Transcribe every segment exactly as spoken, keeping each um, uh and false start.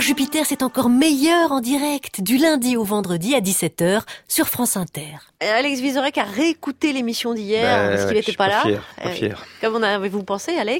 Jupiter, c'est encore meilleur en direct, du lundi au vendredi à dix-sept heures sur France Inter. Alex Vizorek a réécouté l'émission d'hier, bah, parce qu'il n'était pas, pas là. Fier, pas fier. Euh, comment avez-vous pensé, Alex ?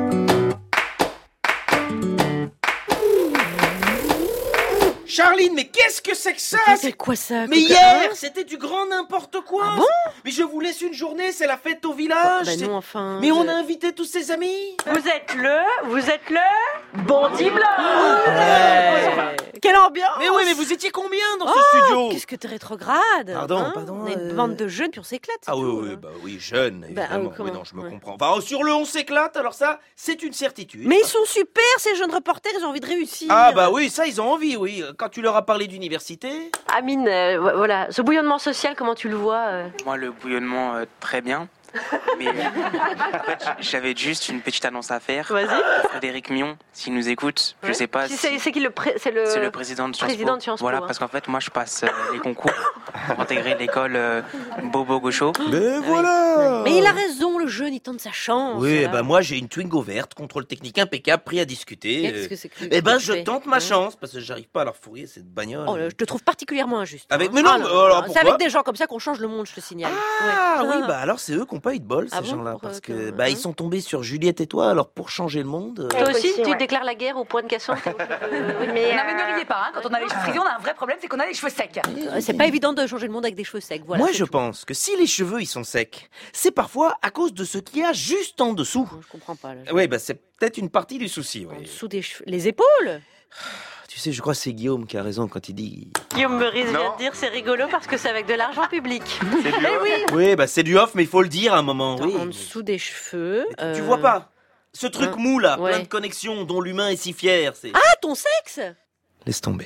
Charline, mais qu'est-ce que c'est que ça? C'est quoi ça? Mais hier, c'était du grand n'importe quoi. Ah bon? Mais je vous laisse une journée, c'est la fête au village. Bah c'est... non, enfin... Mais on je... a invité tous ses amis. Vous êtes le, vous êtes le Bondy Blanc. Ouais. Quelle ambiance! Mais oui, mais vous étiez combien dans oh, ce studio? Qu'est-ce que t'es rétrograde? Pardon, hein pardon. On est une euh... bande de jeunes, puis on s'éclate. Ah oui, tout, oui, hein. bah oui, jeune, Bah, évidemment. ah, oui, non, je me ouais. comprends. Enfin, sur le on s'éclate, alors ça, c'est une certitude. Mais ils sont super, ces jeunes reporters, ils ont envie de réussir. Ah bah oui, ça, ils ont envie, oui. Quand tu leur as parlé d'université... Amine, euh, voilà, ce bouillonnement social, comment tu le vois euh... Moi, le bouillonnement, euh, très bien. Mais euh, en fait, j'avais juste une petite annonce à faire. Vas-y. Frédéric Mion, s'il nous écoute, ouais. je sais pas. Si si... c'est, c'est qui le, pré... c'est le... C'est le président de Sciences président Po. de Sciences Po. Voilà, hein. parce qu'en fait, moi, je passe euh, les concours pour intégrer l'école euh, Bobo Gaucho. Mais Ah voilà. oui. Mais il a raison, le jeune, il tente sa chance. Oui, là. bah moi j'ai une Twingo verte, contrôle technique impeccable, prêt à discuter. Qu'est-ce que c'est que Eh ben que je tu fais tente ma hein chance parce que j'arrive pas à leur fourrier cette bagnole. Oh là, je te trouve particulièrement injuste. Avec hein. mais non, Ah, mais non, alors non, c'est pourquoi avec des gens comme ça qu'on change le monde, je te signale. Ah Ouais. oui, bah alors c'est eux qui ont pas eu de bol ces Ah bon, gens-là pour, parce euh, que que- bah hein ils sont tombés sur Juliette et toi alors pour changer le monde. euh, Toi aussi, aussi, tu ouais. déclares la guerre au point de cassation. Mais, non mais ne riez pas, hein, quand on a les cheveux frisés, on a un vrai problème, c'est qu'on a les cheveux secs. C'est pas évident de changer le monde avec des cheveux secs. Voilà, Moi c'est je tout. pense que si les cheveux ils sont secs, c'est parfois à cause de ce qu'il y a juste en dessous. Je comprends pas. Là. Oui, bah c'est peut-être une partie du souci. En Oui. dessous des cheveux, les épaules. Tu sais, je crois que c'est Guillaume qui a raison quand il dit. Guillaume Meurice vient Non. de dire c'est rigolo parce que c'est avec de l'argent public. C'est Eh oui. Oui, bah c'est du off, mais il faut le dire à un moment. Attends, Oui. en dessous des cheveux. Tu, euh, tu vois pas ce truc hein, mou là, ouais. plein de connexions dont l'humain est si fier. C'est. Ah, ton sexe. Laisse tomber.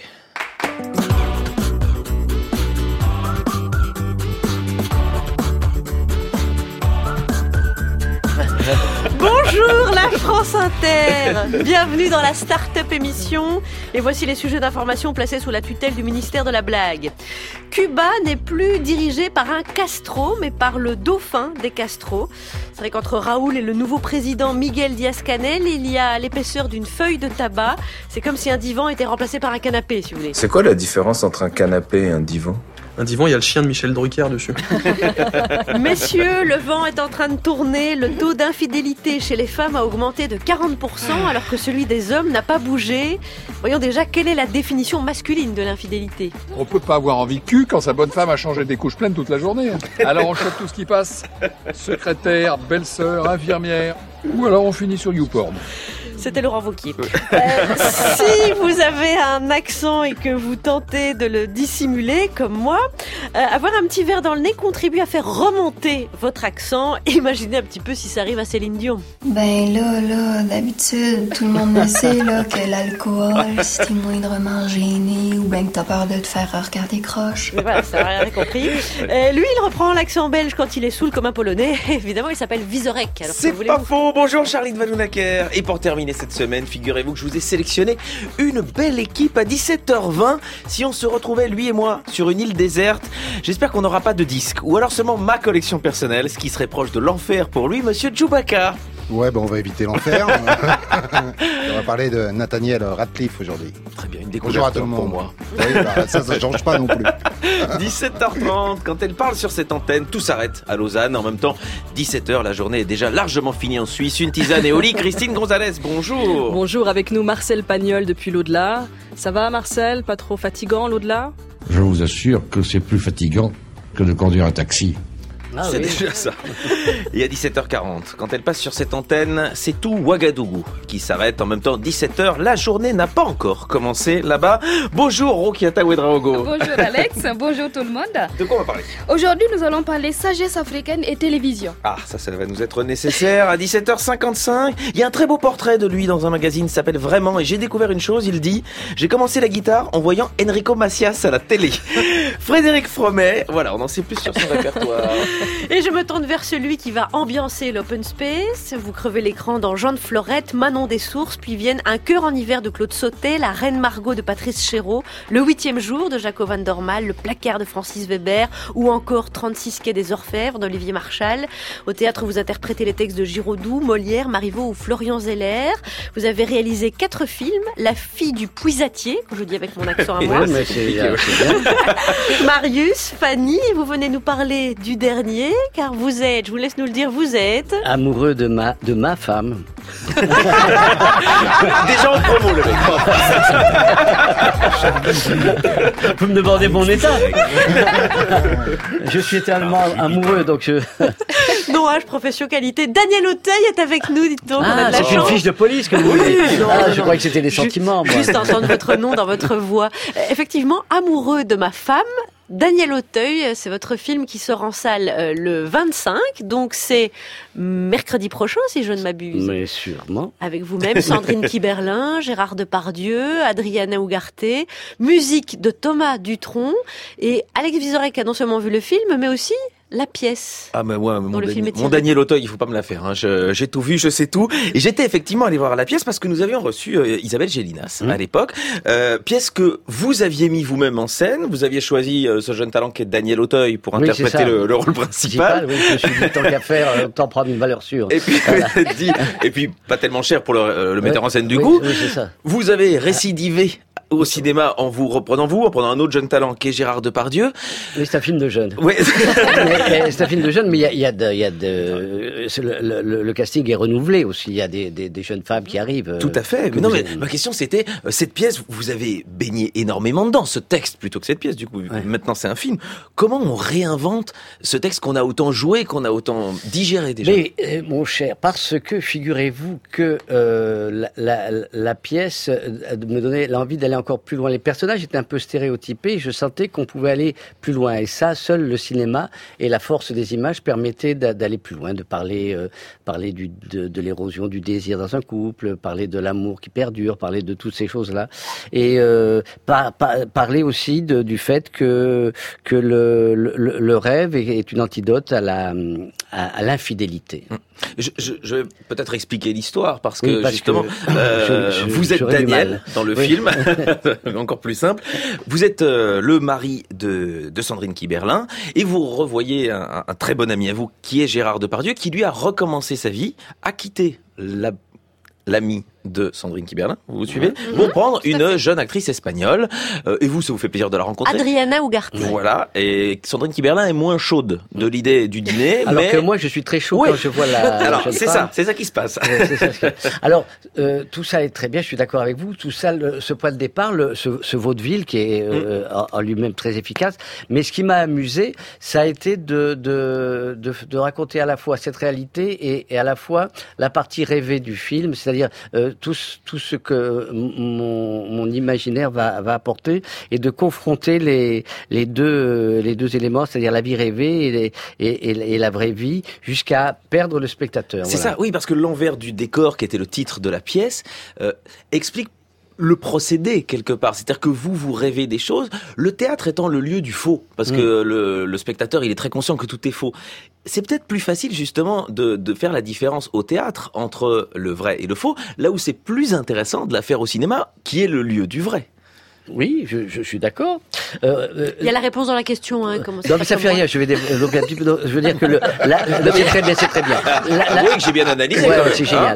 Bonjour la France Inter. Bienvenue dans la Start-up émission. Et voici les sujets d'information placés sous la tutelle du ministère de la Blague. Cuba n'est plus dirigé par un Castro, mais par le dauphin des Castro. C'est vrai qu'entre Raoul et le nouveau président Miguel Díaz-Canel, il y a l'épaisseur d'une feuille de tabac. C'est comme si un divan était remplacé par un canapé, si vous voulez. C'est quoi la différence entre un canapé et un divan ? Un divan, il y a le chien de Michel Drucker dessus. Messieurs, le vent est en train de tourner. Le taux d'infidélité chez les femmes a augmenté de quarante pour cent alors que celui des hommes n'a pas bougé. Voyons déjà quelle est la définition masculine de l'infidélité. On peut pas avoir envie de cul quand sa bonne femme a changé des couches pleines toute la journée. Alors on chope tout ce qui passe. Secrétaire, belle-sœur, infirmière. Ou alors on finit sur YouPorn. C'était Laurent Wauquiez. Euh, si vous avez un accent et que vous tentez de le dissimuler, comme moi, euh, avoir un petit verre dans le nez contribue à faire remonter votre accent. Imaginez un petit peu si ça arrive à Céline Dion. Ben là, là, d'habitude, tout le monde le sait, là, que l'alcool, si t'es moindrement gêné ou ben que t'as peur de te faire regarder croche. Mais voilà, ça n'a rien compris. Euh, lui, il reprend l'accent belge quand il est saoul comme un Polonais. Évidemment, il s'appelle Vizorek. Alors, C'est que pas voulez-vous faux. Bonjour Charline Vanhoenacker. Et pour terminer cette semaine, figurez-vous que je vous ai sélectionné une belle équipe à dix-sept heures vingt. Si on se retrouvait, lui et moi, sur une île déserte, j'espère qu'on n'aura pas de disque. Ou alors seulement ma collection personnelle, ce qui serait proche de l'enfer pour lui, monsieur Chewbacca. Ouais, ben on va éviter l'enfer. On va parler de Nathaniel Radcliffe aujourd'hui. Très bien, une Bonjour à découverte tout le pour monde. moi. Oui, bah, ça, ça change pas non plus. dix-sept heures trente, quand elle parle sur cette antenne, tout s'arrête à Lausanne. En même temps, dix-sept heures, la journée est déjà largement finie en Suisse. Une tisane et au lit, Christine Gonzalez, bonjour. Bonjour, avec nous Marcel Pagnol depuis l'au-delà. Ça va Marcel? Pas trop fatigant l'au-delà? Je vous assure que c'est plus fatigant que de conduire un taxi. Ah c'est oui. déjà ça. Et à dix-sept heures quarante, quand elle passe sur cette antenne, c'est tout Ouagadougou qui s'arrête. En même temps, dix-sept heures, la journée n'a pas encore commencé là-bas. Bonjour Rokiata Ouedraogo. Bonjour Alex, bonjour tout le monde. De quoi on va parler? Aujourd'hui, nous allons parler sagesse africaine et télévision. Ah, ça, ça va nous être nécessaire. À dix-sept heures cinquante-cinq, il y a un très beau portrait de lui dans un magazine qui s'appelle Vraiment. Et j'ai découvert une chose, il dit « J'ai commencé la guitare en voyant Enrico Macias à la télé. » Frédéric Fromet, voilà, on en sait plus sur son répertoire. Et je me tourne vers celui qui va ambiancer l'open space. Vous crevez l'écran dans Jean de Florette, Manon des Sources, puis viennent Un cœur en hiver de Claude Sautet, La Reine Margot de Patrice Chéreau, Le huitième jour de Jaco van Dormal, Le placard de Francis Weber ou encore trente-six quai des Orfèvres d'Olivier Marchal. Au théâtre, vous interprétez les textes de Giraudoux, Molière, Marivaux ou Florian Zeller. Vous avez réalisé quatre films, La fille du puisatier, que je dis avec mon accent à moi. Ouais, mais c'est, euh, c'est bien. Marius, Fanny, vous venez nous parler du dernier, car vous êtes, je vous laisse nous le dire, vous êtes... Amoureux de ma, de ma femme. Déjà en promo, le mec. Vous me demandez mon état. Je suis éternellement amoureux, donc je... Non, âge, profession, qualité. Daniel Auteuil est avec nous, dites donc. Ah, on a de la c'est chance. une fiche de police que vous Oui, voulez. non, ah, non, je non. croyais que c'était des sentiments, moi. Juste entendre votre nom dans votre voix. Euh, Effectivement, Amoureux de ma femme. Daniel Auteuil, c'est votre film qui sort en salle euh, le vingt-cinq, donc c'est mercredi prochain si je ne m'abuse. Mais sûrement. Avec vous-même, Sandrine Kiberlin, Gérard Depardieu, Adriana Ugarte, musique de Thomas Dutronc et Alex Vizorek a non seulement vu le film, mais aussi la pièce. Ah mais ouais, mon, le film Dani- est mon tiré. Daniel Auteuil, il faut pas me la faire. Hein. Je- j'ai tout vu, je sais tout. Et j'étais effectivement allé voir la pièce parce que nous avions reçu euh, Isabelle Gélinas Mmh. à l'époque. Euh, pièce que vous aviez mis vous-même en scène. Vous aviez choisi euh, ce jeune talent qui est Daniel Auteuil pour Oui, interpréter c'est ça. le, le rôle principal. Oui, je me suis dit, tant qu'à faire, euh, tant prendre une valeur sûre. Et puis, Voilà. vous êtes dit, et puis pas tellement cher pour le, euh, le metteur Ouais. en scène du Oui, coup. oui, c'est ça. Vous avez récidivé au cinéma en vous reprenant vous, en prenant un autre jeune talent qui est Gérard Depardieu. Oui, c'est un film de jeunes. Ouais. mais, mais c'est un film de jeunes, mais il y a, il y a de, il y a de, c'est le, le, le casting est renouvelé aussi. Il y a des, des, des jeunes femmes qui arrivent. Tout à fait. que Mais non, vous mais avez- ma question c'était, euh, cette pièce, vous avez baigné énormément dedans, ce texte plutôt que cette pièce. Du coup, maintenant c'est un film. Comment on réinvente ce texte qu'on a autant joué, qu'on a autant digéré déjà? Mais euh, mon cher, parce que figurez-vous que euh, la, la, la pièce euh, me donnait l'envie d'aller encore plus loin. Les personnages étaient un peu stéréotypés. Je sentais qu'on pouvait aller plus loin. Et ça, seul le cinéma et la force des images permettaient d'a- d'aller plus loin, de parler, euh, parler du, de, de l'érosion du désir dans un couple, parler de l'amour qui perdure, parler de toutes ces choses-là, et euh, par, par- parler aussi de, du fait que que le, le, le rêve est, est une antidote à la à, à l'infidélité. Je, je, je vais peut-être expliquer l'histoire parce que Oui, parce justement, que euh, je- je- vous êtes j'aurais du Daniel mal. dans le Oui. film, encore plus simple. Vous êtes euh, le mari de, de Sandrine Kiberlin et vous revoyez un, un très bon ami à vous qui est Gérard Depardieu, qui lui a recommencé sa vie, a quitté la l'ami de Sandrine Kiberlin, vous vous suivez, Mhm. pour prendre une jeune actrice espagnole. Euh, et vous, ça vous fait plaisir de la rencontrer. Adriana Ugarte. Voilà, et Sandrine Kiberlin est moins chaude de l'idée du dîner, Alors mais... que moi, je suis très chaud Oui. quand je vois la. la Alors, jeune c'est femme. ça, c'est ça qui se passe. Ouais, c'est ça, c'est ça. Alors, euh, tout ça est très bien, je suis d'accord avec vous. Tout ça, le- ce point de départ, le, ce, ce vaudeville qui est euh, en, en lui-même très efficace. Mais ce qui m'a amusé, ça a été de, de, de, de raconter à la fois cette réalité et, et à la fois la partie rêvée du film, c'est-à-dire euh, tout, ce- tout ce que mon, mon imaginaire va, va apporter et de confronter les, les, deux, les deux éléments, c'est-à-dire la vie rêvée et, les- et, et, et la vraie vie, jusqu'à perdre le spectateur. C'est Voilà. ça, oui, parce que l'envers du décor, qui était le titre de la pièce, euh, explique le procédé quelque part. C'est-à-dire que vous, vous rêvez des choses, le théâtre étant le lieu du faux, parce Mm. que le, le spectateur, il est très conscient que tout est faux. C'est peut-être plus facile justement de, de faire la différence au théâtre entre le vrai et le faux, là où c'est plus intéressant de la faire au cinéma, qui est le lieu du vrai. Oui, je, je suis d'accord. Euh, euh, Il y a la réponse dans la question. Hein, comment non, mais ça fait rien. Je vais développer un petit peu. Je veux dire que le, la, la- non, c'est très bien, c'est très bien. La, la- Oui, que j'ai bien analysé. Ouais, quand même, c'est hein. génial.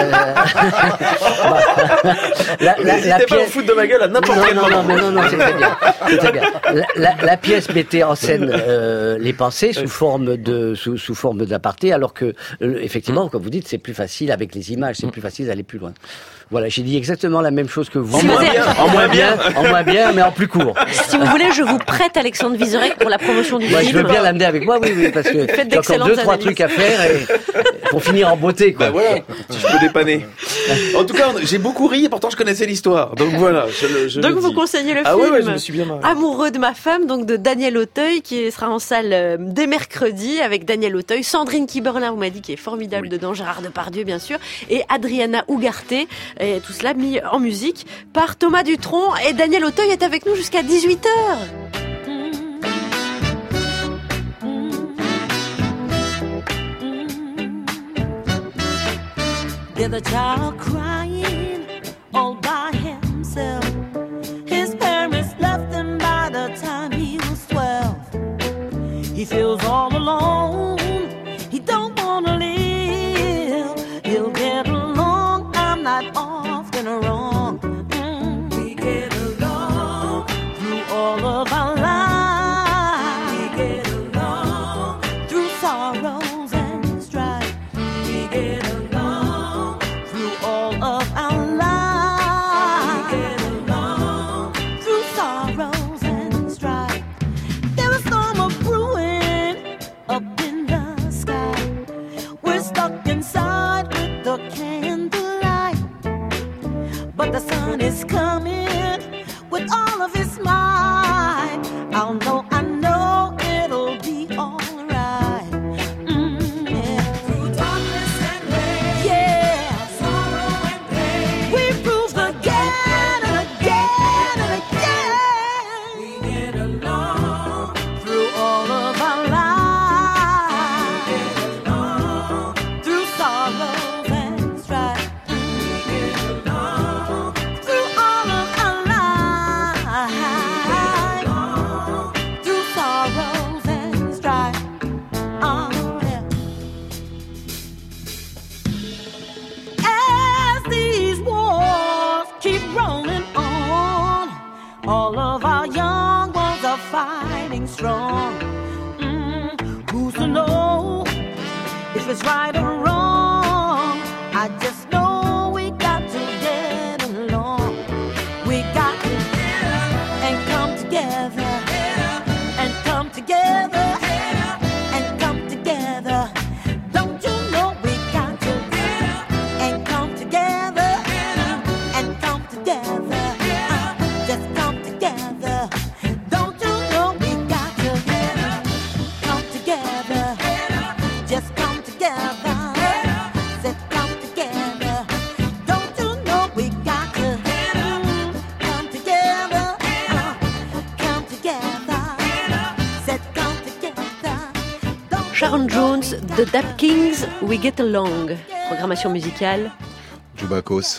Euh, la, la, la N'hésitez pas à pièce. vous foutre de ma gueule à n'importe Non, quel non, moment. non, mais non, non, c'est très bien. C'est très bien. La, la, la pièce mettait en scène euh, les pensées sous forme de sous, sous forme d'aparté, alors que euh, effectivement, comme vous dites, c'est plus facile avec les images, c'est plus facile d'aller plus loin. Voilà, j'ai dit exactement la même chose que vous. En Si moins vous êtes- bien, en moins bien. en moins bien, mais en plus court. Si vous voulez, je vous prête Alexandre Vizorek pour la promotion du Moi, je film. veux bien l'amener avec moi, oui, oui, parce que Faites j'ai encore deux, d'excellentes trois analyses. trucs à faire et, pour finir en beauté, quoi. Bah voilà, si je peux dépanner. En tout cas, on- j'ai beaucoup ri et pourtant je connaissais l'histoire. Donc voilà, je le, je Donc le vous dis. conseillez le Ah film ouais, ouais, je me suis bien marré. Amoureux de ma femme, donc de Daniel Auteuil, qui sera en salle euh, dès mercredi avec Daniel Auteuil, Sandrine Kiberlin, vous m'avez dit, qui est formidable dedans, Gérard Depardieu bien sûr, et Adriana Ugarte, et tout cela mis en musique par Thomas Dutronc. Et Daniel Auteuil est avec nous jusqu'à dix-huit heures. with a child crying all by himself. His parents left him by the time he was twelve. He feels all alone, he don't wanna live. He'll get along, I'm not often wrong. Mm. We get along through all of our lives. We get along through sorrows and strife. We get along through all of our lives. We get along through sorrows and strife. There is storm of brewing up in the sky. We're stuck inside with the candlelight, but the sun is coming with all of his might. I'll know, I know it'll be alright. Mm, yeah. Through darkness and rain, yeah, sorrow and pain, we prove again and again and again. We get along through all of our lives. We get along through sorrows and strife. We get along through all of our lives. Through sorrows and strife. Oh, yeah. As these wars keep rolling on, all of our young ones are fighting strong. Mm, who's to know if it's right or wrong? I just know we got to get along. We got to get up and come together, and come together, and come together. Don't you know we got to get up and come together, and come together. Uh, just come together. Don't you know we got to get up, come together, just come together. Just come together. Don't you know we got to come together, uh, come together. Said come together. Sharon Jones, The Dap Kings, We Get Along. Programmation musicale. Jubakos.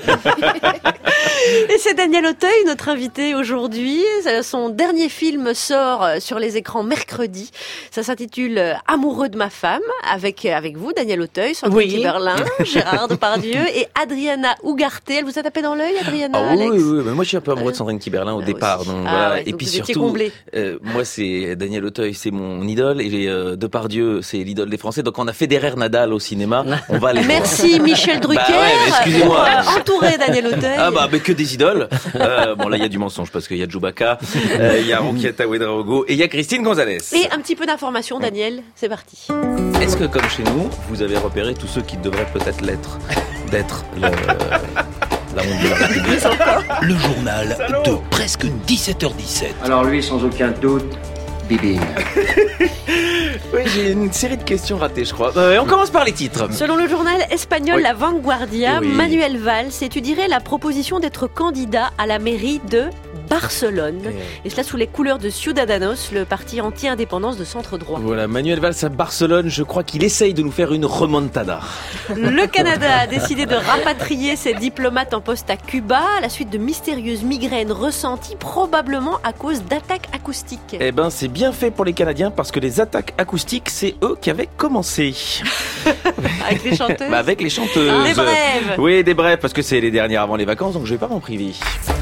Et c'est Daniel Auteuil, notre invité aujourd'hui. Son dernier film sort sur les écrans mercredi. Ça s'intitule Amoureux de ma femme, avec avec vous, Daniel Auteuil, Sandrine Oui. Kiberlin, Gérard Depardieu et Adriana Ugarte. Elle vous a tapé dans l'œil, Adriana, Ah oui, Alex oui, oui, mais moi je suis un peu amoureux de Sandrine Kiberlin au Ah, départ, aussi. donc Ah voilà. ouais, Et donc puis vous étiez surtout, comblé. euh, moi c'est Daniel Auteuil, c'est mon idole, et euh, Depardieu, c'est l'idole des Français. Donc on a Federer Nadal au cinéma, on va aller Merci voir. Michel Drucker. Bah ouais, mais excusez-moi. Euh, entouré Daniel Auteuil. Ah bah, mais que des idoles. Euh, bon là il y a du mensonge parce qu'il y a Chewbacca, euh, il y a Ronquieta Ouedraogo et il y a Christine Gonzalez. Et un petit peu d'informations, Daniel. C'est parti. Est-ce que comme chez nous, vous avez repéré tous ceux qui devraient peut-être l'être, d'être le, la honte de la République? Le journal de presque dix-sept heures dix-sept. Alors lui, sans aucun doute, Bibi. Oui, j'ai une série de questions ratées, je crois. Euh, on commence par les titres. Selon le journal espagnol Oui. La Vanguardia, Oui. Manuel Valls étudierait la proposition d'être candidat à la mairie de Barcelone. Et cela sous les couleurs de Ciudadanos, le parti anti-indépendance de centre-droit. Voilà, Manuel Valls à Barcelone, je crois qu'il essaye de nous faire une remontada. Le Canada a décidé de rapatrier ses diplomates en poste à Cuba à la suite de mystérieuses migraines ressenties probablement à cause d'attaques acoustiques. Eh ben, c'est bien fait pour les Canadiens parce que les attaques acoustiques, c'est eux qui avaient commencé. Avec les chanteuses Bah, avec les chanteuses. Des brèves. Oui, des brèves, parce que c'est les dernières avant les vacances, donc je vais pas m'en priver.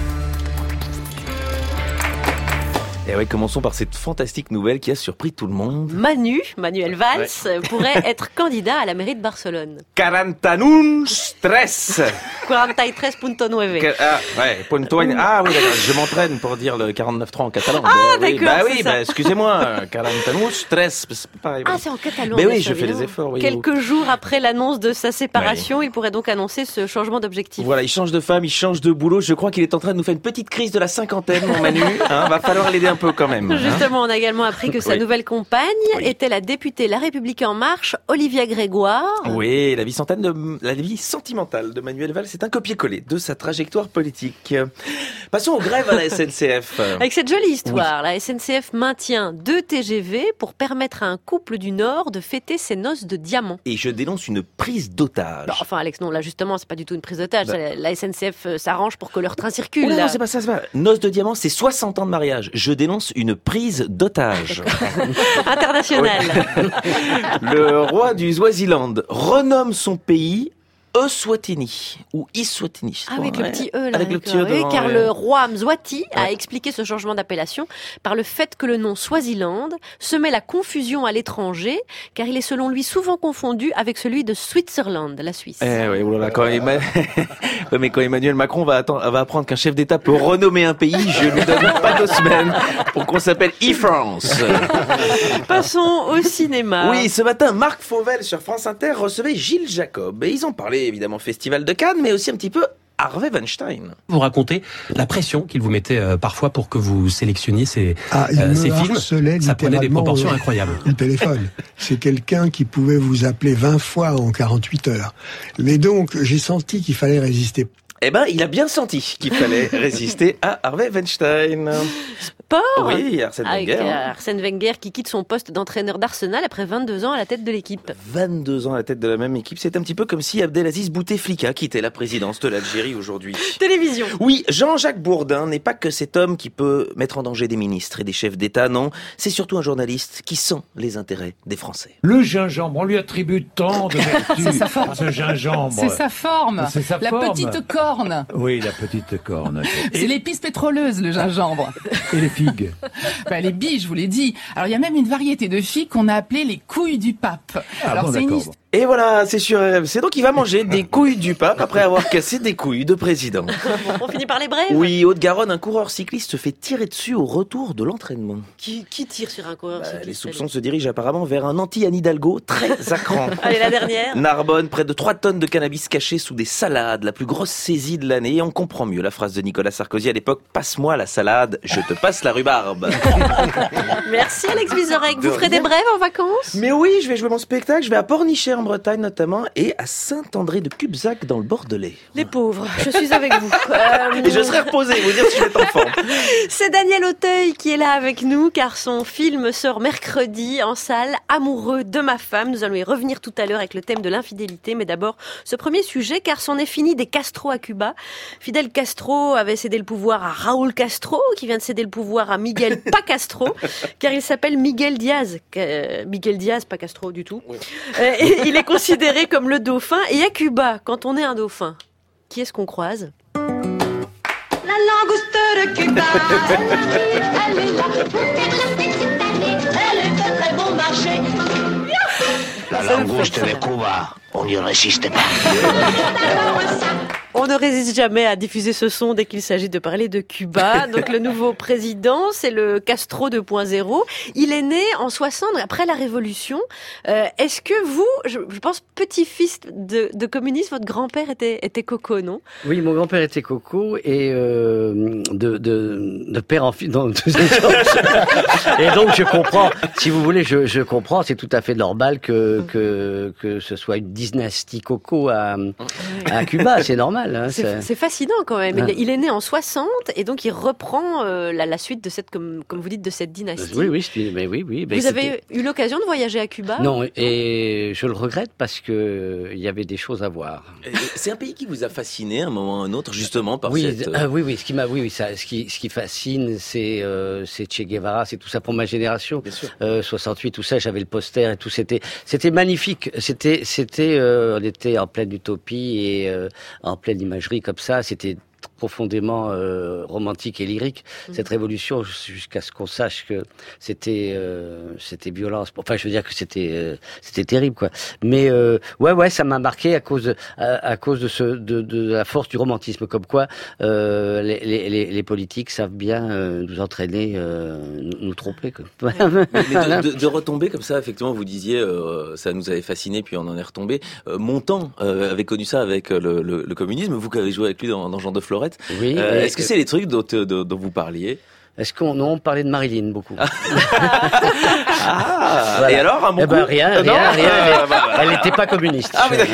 Et ouais, commençons par cette fantastique nouvelle qui a surpris tout le monde. Manu, Manuel Valls, Ouais. pourrait être candidat à la mairie de Barcelone. quarante-neuf tres. quarante-tres punto nueve. Que- Ah, ouais, puntuagne. Ah oui, d'accord, je m'entraîne pour dire le quarante-neuf trois en catalan. Ah, Bah oui, d'accord, Bah c'est oui, ça. bah excusez-moi, quarante-neuf tres, c'est pas pareil. Ah, c'est en catalan. Mais bien oui, sûr, je fais des évidemment. efforts. Oui, Quelques jours après l'annonce de sa séparation, il pourrait donc annoncer ce changement d'objectif. Voilà, il change de femme, il change de boulot. Je crois qu'il est en train de nous faire une petite crise de la cinquantaine, mon Manu. Hein, va falloir l'aider un peu quand même. Hein. Justement, on a également appris que sa Oui. nouvelle compagne Oui. était la députée La République En Marche, Olivia Grégoire. Oui, la vie, centaine de, la vie sentimentale de Manuel Valls, c'est un copier-coller de sa trajectoire politique. Passons aux grèves à la S N C F. Avec cette jolie histoire, la S N C F maintient deux T G V pour permettre à un couple du Nord de fêter ses noces de diamants. Et je dénonce une prise d'otage. Non, enfin Alex, non, là justement, c'est pas du tout une prise d'otage. Bah. La, la S N C F euh, s'arrange pour que leur train circule. Oula, là. non, c'est pas ça, c'est pas. Noces de diamant, c'est soixante ans de mariage. Je dénonce une prise d'otage. International. Le roi du Swaziland renomme son pays Eswatini ou Iswatini. je Ah, crois, avec le ouais. petit E là. Avec le d'accord. petit E Oui, devant, car ouais. le roi Mzwati a Ouais. expliqué ce changement d'appellation par le fait que le nom Swaziland semait la confusion à l'étranger, car il est selon lui souvent confondu avec celui de Switzerland, la Suisse. Eh oui, oulala, quand Emma- ouais, mais quand Emmanuel Macron va, attendre, va apprendre qu'un chef d'État peut renommer un pays, je lui donne pas deux semaines pour qu'on s'appelle e-France. Passons au cinéma. Oui, ce matin, Marc Fauvel sur France Inter recevait Gilles Jacob. Et ils ont parlé évidemment Festival de Cannes, mais aussi un petit peu Harvey Weinstein. Vous racontez la pression qu'il vous mettait euh, parfois pour que vous sélectionniez ces, Ah, il euh, me ces films. harcelait Ça prenait des littéralement proportions au- incroyables. au téléphone. C'est quelqu'un qui pouvait vous appeler vingt fois en quarante-huit heures. Mais donc, j'ai senti qu'il fallait résister. Eh ben, il a bien senti qu'il fallait résister à Harvey Weinstein. Sport Oui, Arsène Avec Wenger. euh, Arsène Wenger qui quitte son poste d'entraîneur d'Arsenal après vingt-deux ans à la tête de l'équipe. vingt-deux ans à la tête de la même équipe, c'est un petit peu comme si Abdelaziz Bouteflika quittait la présidence de l'Algérie aujourd'hui. Télévision. Oui, Jean-Jacques Bourdin n'est pas que cet homme qui peut mettre en danger des ministres et des chefs d'État, non. C'est surtout un journaliste qui sent les intérêts des Français. Le gingembre, on lui attribue tant de vertus. C'est sa forme. Ce gingembre. C'est sa forme. C'est sa la forme. petite corne. Oui, la petite corne. C'est l'épice pétroleuse, le gingembre. Et les figues. Bah, les billes, je vous l'ai dit. Alors, il y a même une variété de figues qu'on a appelées les couilles du pape. Ah Alors, bon, c'est une d'accord. hist- Et voilà, c'est sur R M C. Donc il va manger des couilles du pape après avoir cassé des couilles de président. On finit par les brèves. Oui, Haute-Garonne, un coureur cycliste se fait tirer dessus au retour de l'entraînement. Qui, qui tire sur un coureur Bah, cycliste, les soupçons se dirigent apparemment vers un anti-Anne Hidalgo très à cran. Allez, la dernière. Narbonne, près de trois tonnes de cannabis cachées sous des salades, la plus grosse saisie de l'année. Et on comprend mieux la phrase de Nicolas Sarkozy à l'époque, « Passe-moi la salade, je te passe la rhubarbe ». Merci Alex Vizorek. Vous De ferez des rien. brèves en vacances? Mais oui, je vais jouer mon spectacle, je vais à Pornichet en Bretagne notamment, et à Saint-André de Cubzac dans le Bordelais. Les pauvres, je suis avec vous. Euh, Et je serai reposé, vous dire si je vais être en forme. C'est Daniel Auteuil qui est là avec nous car son film sort mercredi en salle, Amoureux de ma femme. Nous allons y revenir tout à l'heure avec le thème de l'infidélité. Mais d'abord, ce premier sujet car c'en est fini des Castro à Cuba. Fidel Castro avait cédé le pouvoir à Raúl Castro qui vient de céder le pouvoir à Miguel pas Castro car il s'appelle Miguel Diaz. Euh, Miguel Diaz, pas Castro du tout. Euh, et il est considéré comme le dauphin. Et à Cuba, quand on est un dauphin, qui est-ce qu'on croise? La langouste de Cuba, elle est là, elle est de très bon marché. La langouste de Cuba, on n'y résiste pas. On ne résiste jamais à diffuser ce son dès qu'il s'agit de parler de Cuba. Donc le nouveau président, c'est le Castro deux point zéro. Il est né en soixante, après la Révolution. Euh, est-ce que vous, je, je pense petit-fils de, de communiste, votre grand-père était, était Coco, non? Oui, mon grand-père était Coco et euh, de, de, de père en fils. Non, et donc je comprends, si vous voulez, je, je comprends, c'est tout à fait normal que, que, que ce soit une dynastie Coco à, à Cuba, c'est normal. Hein, c'est, c'est fascinant quand même. Il, il est né en soixante et donc il reprend euh, la, la suite de cette, comme, comme vous dites, de cette dynastie. Oui, oui, c'est, mais oui, oui. Vous avez eu l'occasion de voyager à Cuba? Non, et je le regrette parce que il y avait des choses à voir. C'est un pays qui vous a fasciné à un moment ou à un autre, justement, par oui, cette... euh, oui, oui, ce qui m'a, oui, oui, ça, ce qui, ce qui fascine, c'est, euh, c'est Che Guevara, c'est tout ça pour ma génération. Bien sûr. Euh, soixante-huit, tout ça, j'avais le poster et tout, c'était, c'était magnifique. C'était, c'était, euh, on était en pleine utopie et euh, en pleine imagerie comme ça. C'était profondément euh, romantique et lyrique, mmh. cette révolution, jusqu'à ce qu'on sache que c'était euh, c'était violence. Enfin, je veux dire que c'était euh, c'était terrible, quoi. Mais euh, ouais, ouais, ça m'a marqué à cause de, à, à cause de ce de, de la force du romantisme, comme quoi euh, les, les les politiques savent bien euh, nous entraîner, euh, nous, nous tromper, quoi. mais, mais de, de, de retomber comme ça, effectivement, vous disiez, euh, ça nous avait fasciné, puis on en est retombé. Euh, Montand euh, avait connu ça avec le, le, le communisme. Vous qui avez joué avec lui dans, dans Jean de Florette. Oui, euh, et, est-ce que c'est les trucs dont, dont, dont vous parliez? Est-ce qu'on non, on parlait de Marilyn beaucoup. Ah, voilà. Et alors, un bon eh ben, coup rien, rien, non rien. rien. Euh, bah, bah, Elle n'était pas communiste. Ah, mais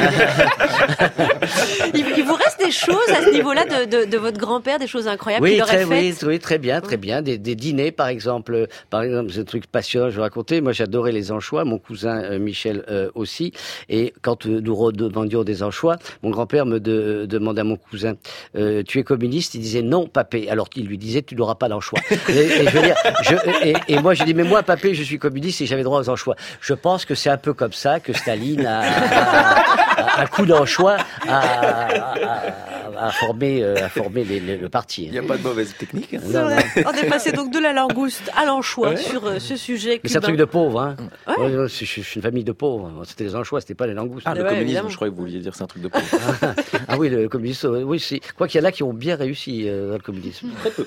il, il vous reste des choses à ce niveau-là de, de, de votre grand-père, des choses incroyables oui, qu'il aurait très, faites. Oui, oui, très bien, très bien. Des, des dîners, par exemple. Par exemple, c'est un truc passionnant, je vais raconter. Moi, j'adorais les anchois. Mon cousin euh, Michel euh, aussi. Et quand euh, nous redemandions des anchois, mon grand-père me de, demandait à mon cousin euh, tu es communiste? Il disait non, papé. Alors il lui disait tu n'auras pas d'anchois. et, et, je veux dire, je, et, et moi, je dis mais moi, papé, je suis communiste et j'avais droit aux anchois. Je pense que c'est un peu comme ça que Staline a, a, a, a coup d'anchois à, à, à, à former, euh, à former les, les, le parti. Il n'y a pas de mauvaise technique. Hein. C'est vrai. On est passé donc de la langouste à l'anchois ouais. sur euh, ce sujet. Mais c'est un truc de pauvre, hein. Ouais. Ouais, je, je suis une famille de pauvres. C'était les anchois, c'était pas les langoustes. Ah, le ouais, communisme, évidemment. je croyais que vous vouliez dire c'est un truc de pauvre. Ah oui, le communisme, oui, c'est. Quoi qu'il y en a qui ont bien réussi euh, dans le communisme. Très peu.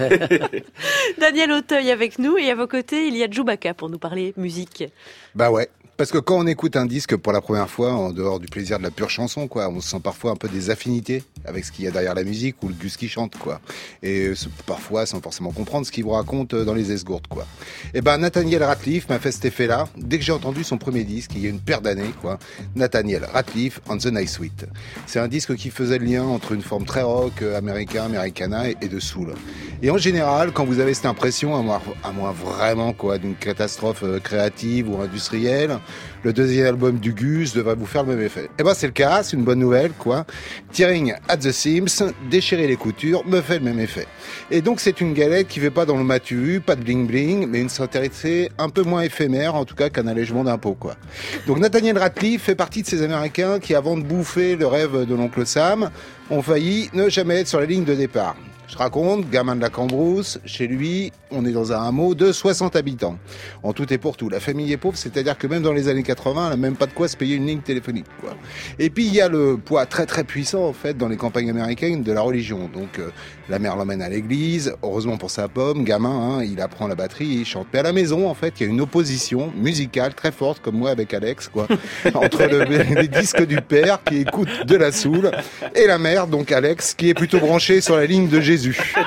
Daniel Auteuil avec nous et à vos côtés, il y a Chewbacca pour nous parler musique. Bah ouais. Parce que quand on écoute un disque pour la première fois, en dehors du plaisir de la pure chanson, quoi, on sent parfois un peu des affinités avec ce qu'il y a derrière la musique ou le Gus qui chante, quoi. Et parfois sans forcément comprendre ce qu'il vous raconte dans les esgourdes, quoi. Et ben Nathaniel Rateliff m'a fait cet effet-là dès que j'ai entendu son premier disque, il y a une paire d'années, quoi. Nathaniel Rateliff and the Nice Sweet. C'est un disque qui faisait le lien entre une forme très rock américain, americana et, et de soul. Et en général, quand vous avez cette impression, à moins, à moins vraiment, quoi, d'une catastrophe créative ou industrielle, le deuxième album du Gus devrait vous faire le même effet. Et ben c'est le cas, c'est une bonne nouvelle, quoi. Tearing at the Seams, déchirer les coutures, me fait le même effet. Et donc c'est une galette qui fait pas dans le matu, pas de bling bling, mais une sincérité un peu moins éphémère, en tout cas qu'un allègement d'impôts, quoi. Donc Nathaniel Rateliff fait partie de ces Américains qui, avant de bouffer le rêve de l'oncle Sam, ont failli ne jamais être sur la ligne de départ. Je raconte, gamin de la Cambrousse, chez lui, on est dans un hameau de soixante habitants. En tout et pour tout. La famille est pauvre, c'est-à-dire que même dans les années quatre-vingts, elle n'a même pas de quoi se payer une ligne téléphonique, quoi. Et puis, il y a le poids très très puissant, en fait, dans les campagnes américaines de la religion. Donc, euh, la mère l'emmène à l'église, heureusement pour sa pomme, gamin, hein, il apprend la batterie, il chante. Mais à la maison, en fait, il y a une opposition musicale très forte, comme moi avec Alex, quoi, entre le, les disques du père, qui écoute de la soul, et la mère, donc Alex, qui est plutôt branchée sur la ligne de Jésus.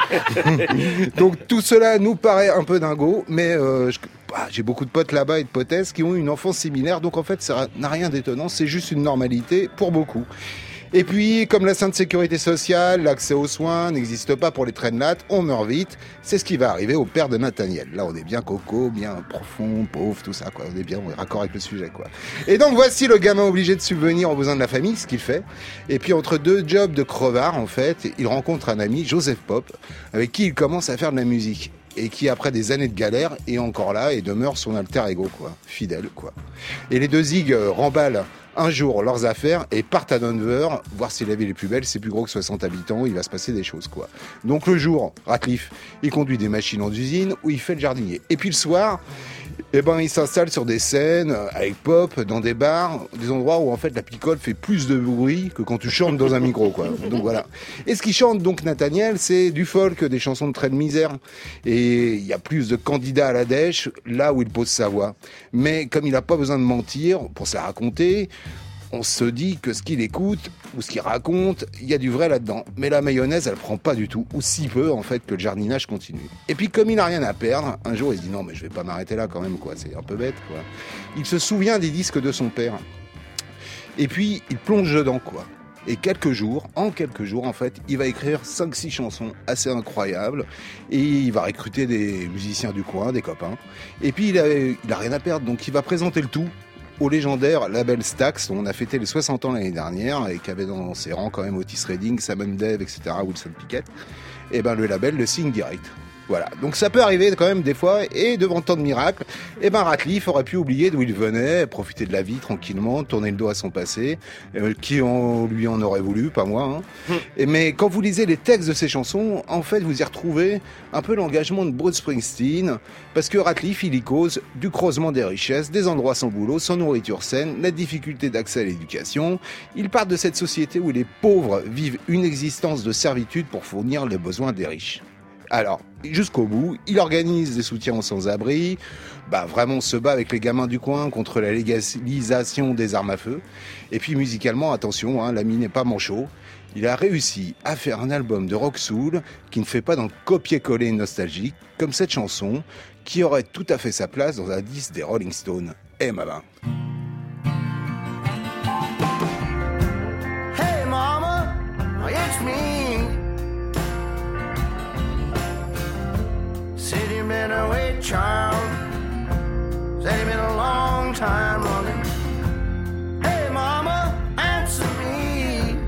Donc tout cela nous paraît un peu dingo, mais euh, je, bah, j'ai beaucoup de potes là-bas et de potesses qui ont eu une enfance similaire, donc en fait ça n'a rien d'étonnant, c'est juste une normalité pour beaucoup. Et puis, comme la Sainte Sécurité Sociale, l'accès aux soins n'existe pas pour les traînelattes, on meurt vite. C'est ce qui va arriver au père de Nathaniel. Là, on est bien coco, bien profond, pauvre, tout ça, quoi. On est bien, on est raccord avec le sujet, quoi. Et donc, voici le gamin obligé de subvenir aux besoins de la famille, ce qu'il fait. Et puis, entre deux jobs de crevard, en fait, il rencontre un ami, Joseph Pop, avec qui il commence à faire de la musique. Et qui, après des années de galère, est encore là et demeure son alter ego, quoi. Fidèle, quoi. Et les deux zigs euh, remballent un jour leurs affaires et partent à Denver, voir si la ville est plus belle, c'est plus gros que soixante habitants, il va se passer des choses, quoi. Donc le jour, Rateliff, il conduit des machines en usine où il fait le jardinier. Et puis le soir, eh ben, il s'installe sur des scènes avec Pop, dans des bars, des endroits où en fait la picole fait plus de bruit que quand tu chantes dans un micro, quoi. Donc voilà. Et ce qu'il chante donc Nathaniel, c'est du folk, des chansons de trait de misère. Et il y a plus de candidats à la dèche là où il pose sa voix. Mais comme il n'a pas besoin de mentir pour se la raconter, on se dit que ce qu'il écoute ou ce qu'il raconte, il y a du vrai là-dedans. Mais la mayonnaise, elle prend pas du tout, ou si peu en fait que le jardinage continue. Et puis comme il n'a rien à perdre, un jour il se dit non mais je vais pas m'arrêter là quand même, quoi. C'est un peu bête, quoi. Il se souvient des disques de son père. Et puis il plonge dedans, quoi. Et quelques jours, en quelques jours en fait, il va écrire cinq six chansons assez incroyables et il va recruter des musiciens du coin, des copains. Et puis il a, il a rien à perdre, donc il va présenter le tout au légendaire label Stax, dont on a fêté les soixante ans l'année dernière et qui avait dans ses rangs quand même Otis Redding, Sam Dave, et cetera, Wilson Pickett. Et ben le label le signe direct. Voilà, donc ça peut arriver quand même des fois, et devant tant de miracles, eh ben Rateliff aurait pu oublier d'où il venait, profiter de la vie tranquillement, tourner le dos à son passé, euh, qui en, lui en aurait voulu, pas moi. Hein. Mmh. Et, mais quand vous lisez les textes de ses chansons, en fait vous y retrouvez un peu l'engagement de Bruce Springsteen, parce que Rateliff il y cause du creusement des richesses, des endroits sans boulot, sans nourriture saine, la difficulté d'accès à l'éducation. Il part de cette société où les pauvres vivent une existence de servitude pour fournir les besoins des riches. Alors, jusqu'au bout, il organise des soutiens aux sans-abri, bah vraiment se bat avec les gamins du coin contre la légalisation des armes à feu. Et puis musicalement, attention, hein, l'ami n'est pas manchot. Il a réussi à faire un album de rock soul qui ne fait pas dans le copier-coller nostalgique, comme cette chanson, qui aurait tout à fait sa place dans un disque des Rolling Stones. Hey Mama. Hey mama, it's me. City been away, child. Said been a long time running. Hey mama, answer me.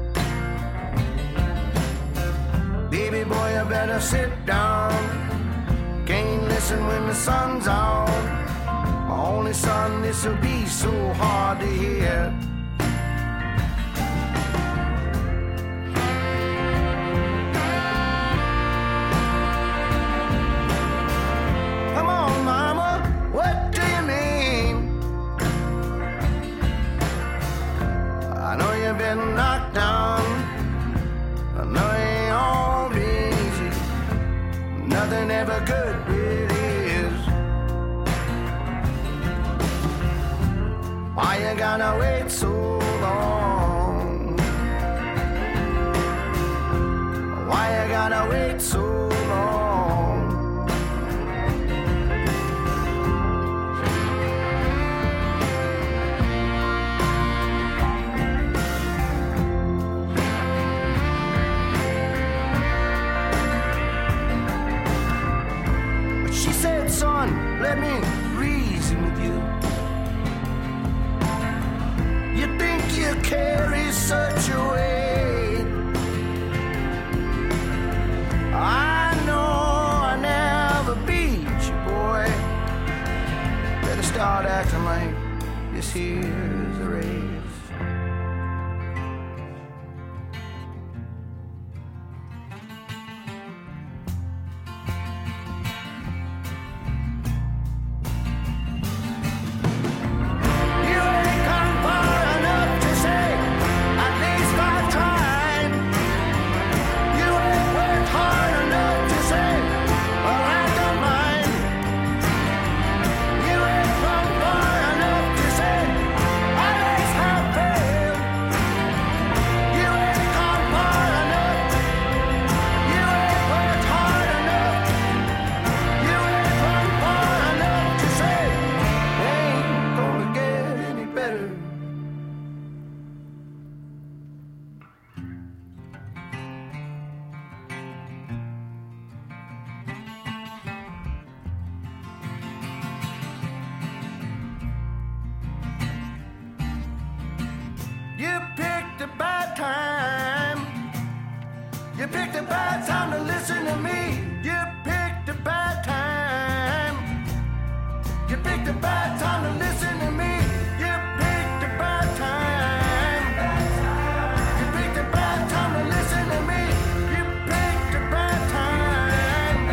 Baby boy, you better sit down. Can't listen when the sun's out. Only son, this'll be so hard to hear. Come on, mama, what do you mean? I know you've been knocked down. I know it ain't all been easy. Nothing ever good really is. Why you gotta wait so long? Why you gotta wait so long? But she said, son, let me reason with you. You think you carry such a weight? I know I never beat you, boy. Better start acting like this here's a race. You picked a bad time. You picked a bad time to listen to me. You picked a bad time. You picked a bad time to listen to me. You picked a bad time. You picked a bad time to listen to me. You picked a bad time.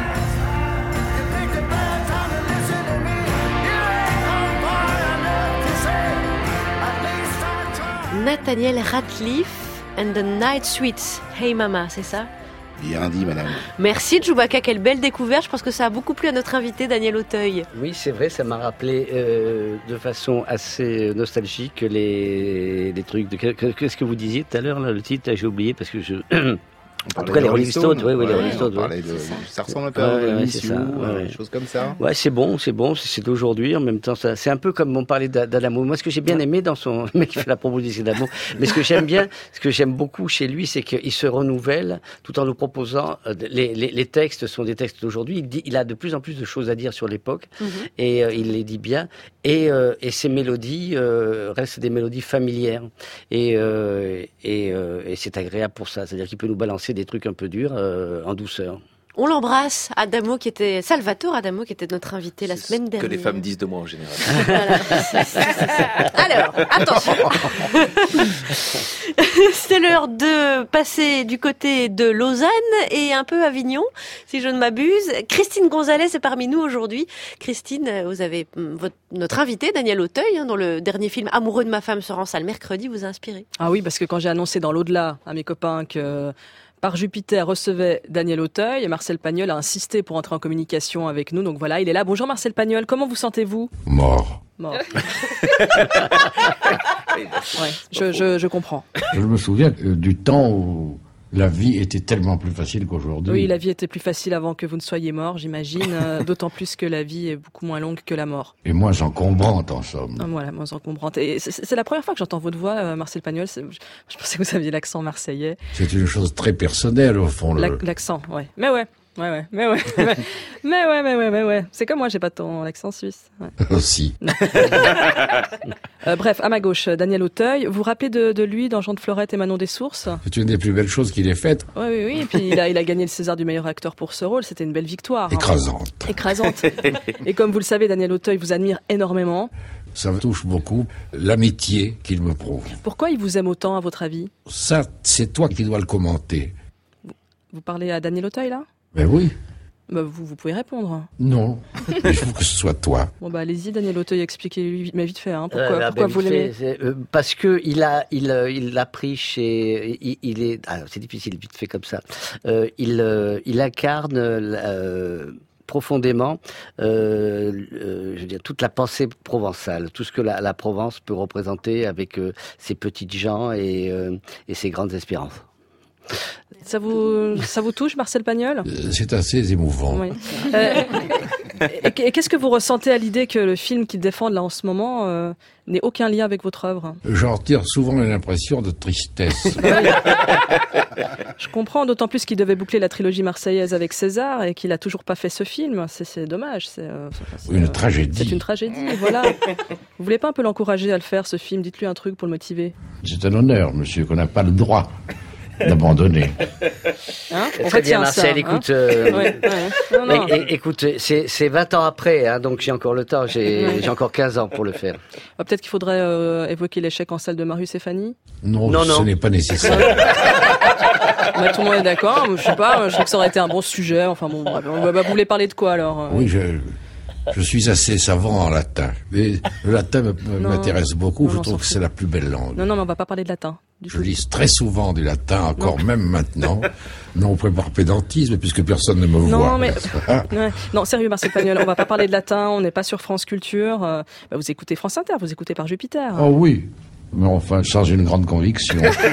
You picked a bad time to listen to me. You ain't come far enough to say, at least I tried. Nathaniel Rateliff and the Night Sweets. Hey Mama, c'est ça? Bien dit, madame. Merci Chewbacca, quelle belle découverte. Je pense que ça a beaucoup plu à notre invité Daniel Auteuil. Oui, c'est vrai, ça m'a rappelé euh, de façon assez nostalgique les, les trucs. De, qu'est-ce que vous disiez tout à l'heure, là, le titre, j'ai oublié parce que je. On En tout cas, les Rolling Stones, oui, oui, les ouais, Rolling Stones. on parlait de- ça ressemble un peu à ouais, ouais, Miss c'est You, ça, euh, ouais. des choses comme ça. Ouais, c'est bon, c'est bon, c'est c'est d'aujourd'hui. En même temps, ça, c'est un peu comme on parlait d'A- d'Adamo. Moi, ce que j'ai bien aimé dans son, le mec qui fait la proposition d'Adamo, mais ce que j'aime bien, ce que j'aime beaucoup chez lui, c'est qu'il se renouvelle tout en nous proposant, euh, les, les, les textes sont des textes d'aujourd'hui. Il dit, il a de plus en plus de choses à dire sur l'époque, Mhm. et euh, il les dit bien. Et, euh, et ces mélodies euh, restent des mélodies familières. Et, euh, et, euh, et c'est agréable pour ça. C'est-à-dire qu'il peut nous balancer des trucs un peu durs euh, en douceur. On l'embrasse, Adamo qui était Salvatore Adamo qui était notre invité la semaine Que dernière. les femmes disent de moi en général. Alors, attention. C'est l'heure de passer du côté de Lausanne et un peu Avignon, si je ne m'abuse. Christine Gonzalez est parmi nous aujourd'hui. Christine, vous avez hum, votre, notre invité, Daniel Auteuil, hein, dont le dernier film Amoureux de ma femme sera en salle mercredi, vous a inspiré. Ah oui, parce que quand j'ai annoncé dans l'au-delà à mes copains que Par Jupiter recevait Daniel Auteuil et Marcel Pagnol a insisté pour entrer en communication avec nous. Donc voilà, il est là. Bonjour Marcel Pagnol, comment vous sentez-vous ? Mort. Mort. ouais, je, je, je comprends. Je me souviens euh, du temps où la vie était tellement plus facile qu'aujourd'hui. Oui, la vie était plus facile avant que vous ne soyez mort, j'imagine. euh, d'autant plus que la vie est beaucoup moins longue que la mort. Et moins encombrante, en somme. Ah, voilà, moins encombrante. Et c'est, c'est la première fois que j'entends votre voix, euh, Marcel Pagnol. C'est, je, je pensais que vous aviez l'accent marseillais. C'est une chose très personnelle, au fond. La, le... L'accent, ouais. Mais ouais. Ouais, ouais, mais ouais, mais, mais ouais, mais ouais, mais ouais. C'est comme moi, j'ai pas ton accent suisse. Ouais. Aussi. euh, bref, à ma gauche, Daniel Auteuil. Vous vous rappelez de, de lui dans Jean de Florette et Manon des Sources ? C'est une des plus belles choses qu'il ait faites. Oui, oui, oui. Et puis il a, il a gagné le César du meilleur acteur pour ce rôle. C'était une belle victoire. Écrasante. Hein. Écrasante. Et comme vous le savez, Daniel Auteuil vous admire énormément. Ça me touche beaucoup, l'amitié qu'il me prouve. Pourquoi il vous aime autant, à votre avis ? Ça, c'est toi qui dois le commenter. Vous, vous parlez à Daniel Auteuil, là ? Ben oui. Bah, vous, vous pouvez répondre. Non, il faut que ce soit toi. Bon bah allez-y, Daniel Auteuil, expliquez-lui, mais vite fait, hein, pourquoi, euh, pourquoi ben, vous l'aimez fait, euh, Parce que il a, il, euh, il l'a pris chez, il, il est, ah, c'est difficile vite fait comme ça. Euh, il, euh, il incarne euh, profondément, euh, euh, je veux dire, toute la pensée provençale, tout ce que la, la Provence peut représenter avec euh, ses petites gens et, euh, et ses grandes espérances. Ça vous, ça vous touche, Marcel Pagnol ? C'est assez émouvant. Oui. Euh, et, et qu'est-ce que vous ressentez à l'idée que le film qu'il défend là en ce moment euh, n'ait aucun lien avec votre œuvre ? J'en retire souvent une impression de tristesse. Je comprends, d'autant plus qu'il devait boucler la trilogie marseillaise avec César et qu'il a toujours pas fait ce film. C'est, c'est dommage. C'est, euh, c'est, une euh, tragédie. C'est une tragédie, voilà. Vous voulez pas un peu l'encourager à le faire, ce film ? Dites-lui un truc pour le motiver. C'est un honneur, monsieur, qu'on n'a pas le droit d'abandonner. Hein, Très bien, Marcel, ça, écoute, hein euh, ouais, ouais. Non, non. Et, et, écoute, c'est, c'est vingt ans après, hein, donc j'ai encore le temps, j'ai, Ouais. j'ai encore quinze ans pour le faire. Ah, peut-être qu'il faudrait euh, évoquer l'échec en salle de Marius et Fanny. Non, non, ce non. n'est pas nécessaire. Bah, tout le monde est d'accord, je sais pas, je trouve que ça aurait été un bon sujet, enfin bon, bref. Bah, bah, vous voulez parler de quoi alors ? Oui, je, je suis assez savant en latin. Mais le latin me- me- Non. m'intéresse beaucoup, Non, je non, trouve s'en que fout. c'est la plus belle langue. Non, non, mais on va pas parler de latin. Du Je tout. lis très souvent du latin, encore même maintenant. Non, par pédantisme, puisque personne ne me Non, voit. mais Ah. ouais. Non, sérieux, Marcel Pagnol, on va pas parler de latin, on n'est pas sur France Culture. euh, bah, vous écoutez France Inter, vous écoutez Par Jupiter. Oh oui, mais enfin, sans une grande conviction.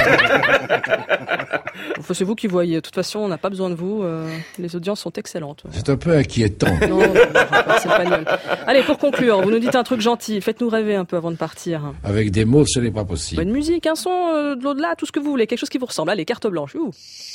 Enfin, c'est vous qui voyez. De toute façon, on n'a pas besoin de vous. euh, les audiences sont excellentes. C'est un peu inquiétant. Non, non, non, Marcel Pagnol. Allez, pour conclure, vous nous dites un truc gentil. Faites-nous rêver un peu avant de partir. Avec des mots, ce n'est pas possible. Bonne musique, un son, euh, de l'au-delà, tout ce que vous voulez, quelque chose qui vous ressemble. Allez, carte blanche. Ouh.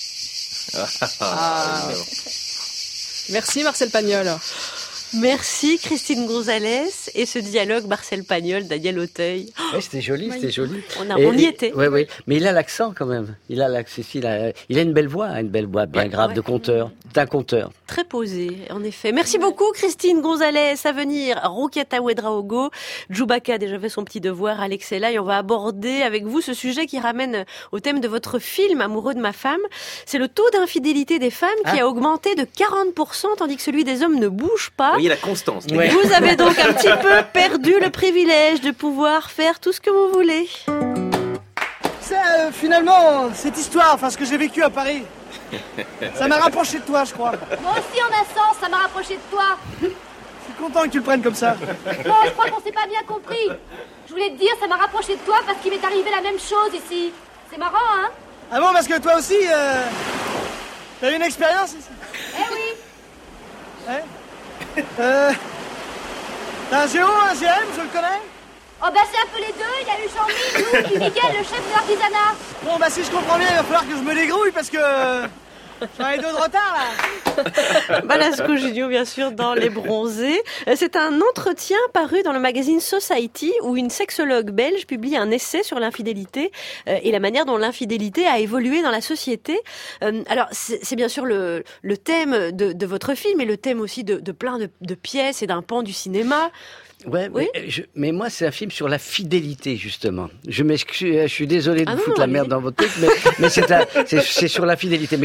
Ah. Merci Marcel Pagnol. Merci Christine Gonzalez et ce dialogue Marcel Pagnol, Daniel Auteuil. Ouais, c'était joli, c'était joli. On, a, Et- on y était. Oui, oui. Mais il a l'accent quand même. Il a l'accent, il a, il a une belle voix, une belle voix bien Ouais, grave ouais. de conteur. C'est un conteur. Très posé, en effet. Merci beaucoup Christine Gonzalez. À venir, Rukata Ouedraogo. Djoubaka a déjà fait son petit devoir, Alex est là et on va aborder avec vous ce sujet qui ramène au thème de votre film Amoureux de ma femme. C'est le taux d'infidélité des femmes qui Ah. a augmenté de quarante pour cent tandis que celui des hommes ne bouge pas. Vous voyez la constance. Vous avez donc un petit peu perdu le privilège de pouvoir faire tout ce que vous voulez. C'est euh, finalement cette histoire, enfin ce que j'ai vécu à Paris, ça m'a rapproché de toi, je crois. Moi aussi en un sens, ça m'a rapproché de toi. Je suis content que tu le prennes comme ça. Non, je crois qu'on s'est pas bien compris. Je voulais te dire, ça m'a rapproché de toi parce qu'il m'est arrivé la même chose ici. C'est marrant, hein? Ah bon, parce que toi aussi, euh, t'as eu une expérience ici? Eh oui. Ouais. Euh, t'as un Géo, un G M, je le connais? Oh bah c'est un peu les deux, il y a eu Jean-Mi, nous, puis Miguel, le chef de l'artisanat. Bon bah si je comprends bien, il va falloir que je me dégrouille parce que j'en ai deux de retard là. Balasco Junior, bien sûr, dans Les Bronzés. C'est un entretien paru dans le magazine Society où une sexologue belge publie un essai sur l'infidélité euh, et la manière dont l'infidélité a évolué dans la société. Euh, alors, c'est, c'est bien sûr le, le thème de, de votre film et le thème aussi de, de plein de, de pièces et d'un pan du cinéma. Ouais, Oui. mais, je- mais moi, c'est un film sur la fidélité, justement. Je m'excuse, je suis désolé de Ah vous non, foutre non, la merde allez-y. dans votre truc, mais, mais c'est, un- c'est, c'est sur la fidélité. Mais continuez.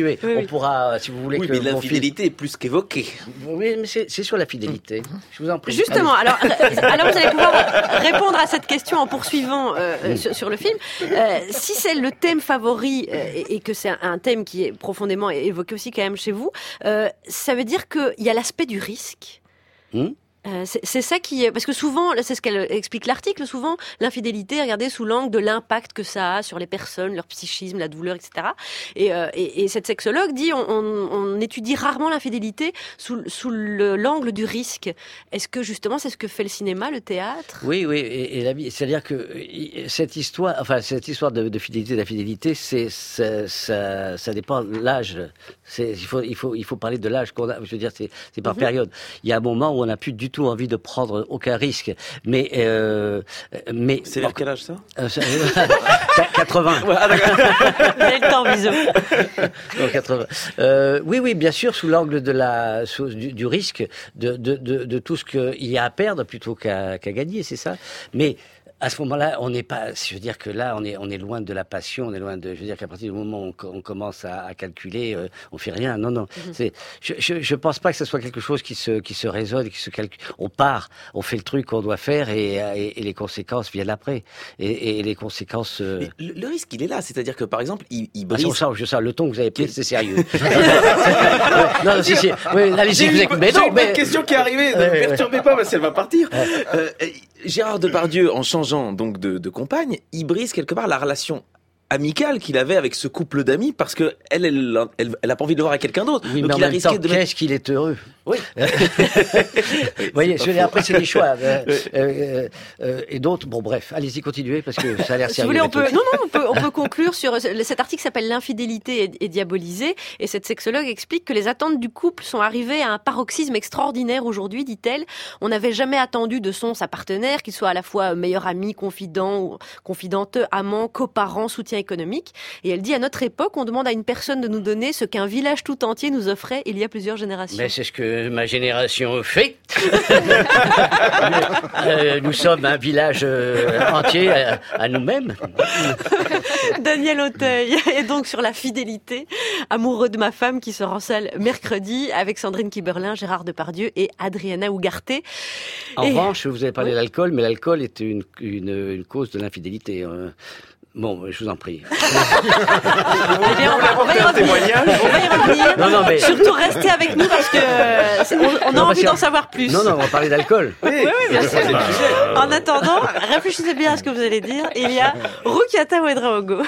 continuer. Oui, on oui. pourra, si vous voulez Oui, que mais mon l'infidélité est plus qu'évoquée. fils- Oui, mais c'est, c'est sur la fidélité. Je vous en prie. Justement, Allez. alors, euh, alors vous allez pouvoir répondre à cette question en poursuivant euh, sur, sur le film. Euh, si c'est le thème favori euh, et, et que c'est un, un thème qui est profondément évoqué aussi quand même chez vous, euh, ça veut dire qu'il y a l'aspect du risque. Hmm Euh, c'est, c'est ça qui est... Parce que souvent, là, c'est ce qu'elle explique l'article, souvent, l'infidélité, regardez, sous l'angle de l'impact que ça a sur les personnes, leur psychisme, la douleur, et cetera. Et, euh, et, et cette sexologue dit, on, on, on étudie rarement l'infidélité sous, sous le, l'angle du risque. Est-ce que, justement, c'est ce que fait le cinéma, le théâtre ? Oui, oui, et, et la vie, c'est-à-dire que euh, cette histoire, enfin cette histoire de, de fidélité, d'infidélité, c'est ça, ça, ça dépend de l'âge. C'est, il faut, il faut, il faut parler de l'âge qu'on a. Je veux dire, c'est, c'est par Mhm. période. Il y a un moment où on n'a plus du tout envie de prendre aucun risque, mais, euh, mais. C'est vers quel âge ça Euh, ça- quatre-vingts. Ouais, ah, d'accord. Vous avez le temps, bisous. Non, quatre-vingts. Euh, oui, oui, bien sûr, sous l'angle de la, sous- du, du risque, de, de, de, de tout ce qu'il y a à perdre plutôt qu'à, qu'à gagner, c'est ça. Mais à ce moment-là, on n'est pas. Je veux dire que là, on est, on est loin de la passion, on est loin de. Je veux dire qu'à partir du moment où on, co- on commence à, à calculer, euh, on fait rien. Non, non. Mhm. C'est. Je, je, je pense pas que ce soit quelque chose qui se, qui se raisonne, qui se calcule. On part, on fait le truc qu'on doit faire et, et, et les conséquences viennent après. Et, et les conséquences. euh, Mais le, le risque, il est là. C'est-à-dire que, par exemple, il, il Ah, brise... je sens, je sens, le ton que vous avez pris, c'est sérieux. non, non, si, si. Oui, allez-y, J'ai je vous une, écoute. j'ai Mais non, une mais... bonne question qui est arrivée. Ne Ouais, me ouais, perturbez pas parce qu'elle va partir. Euh, Gérard Depardieu, en changeant donc de, de compagne, il brise quelque part la relation amicale qu'il avait avec ce couple d'amis parce que elle, elle, elle, elle a pas envie de le voir avec quelqu'un d'autre. Oui, donc mais en il a même risqué temps, de. qu'est-ce qu'il est heureux. Oui. Vous voyez, C'est je veux pas dire, faux. après, c'est des choix. Euh, Oui. euh, euh, et d'autres, bon, bref, allez-y, continuez, parce que ça a l'air Si vous sérieux. voulez, on maintenant. peut, non, non, on peut, on peut conclure sur cet article qui s'appelle L'infidélité est, est diabolisée. Et cette sexologue explique que les attentes du couple sont arrivées à un paroxysme extraordinaire aujourd'hui, dit-elle. On n'avait jamais attendu de son sa partenaire, qu'il soit à la fois meilleur ami, confident, ou confidente, amant, coparent, soutien économique. Et elle dit, à notre époque, on demande à une personne de nous donner ce qu'un village tout entier nous offrait il y a plusieurs générations. Mais c'est ce que ma génération fait. Euh, nous sommes un village euh, entier à, à nous-mêmes. Daniel Auteuil est donc sur la fidélité, amoureux de ma femme, qui sera en salle mercredi avec Sandrine Kiberlin, Gérard Depardieu et Adriana Ugarte. En Et- revanche, vous avez parlé Oui. de l'alcool, mais l'alcool est une, une, une cause de l'infidélité. hein. Bon, je vous en prie. Eh bien, on va, on va y revenir. On va y revenir. Non, non, mais- Surtout restez avec nous parce que euh, c'est- on, on a Non, parce envie que- d'en savoir plus. Non, non, on va parler d'alcool. Oui, oui, bien sûr. c'est le sujet. En attendant, réfléchissez bien à ce que vous allez dire. Il y a Rukiata Ouedraogo.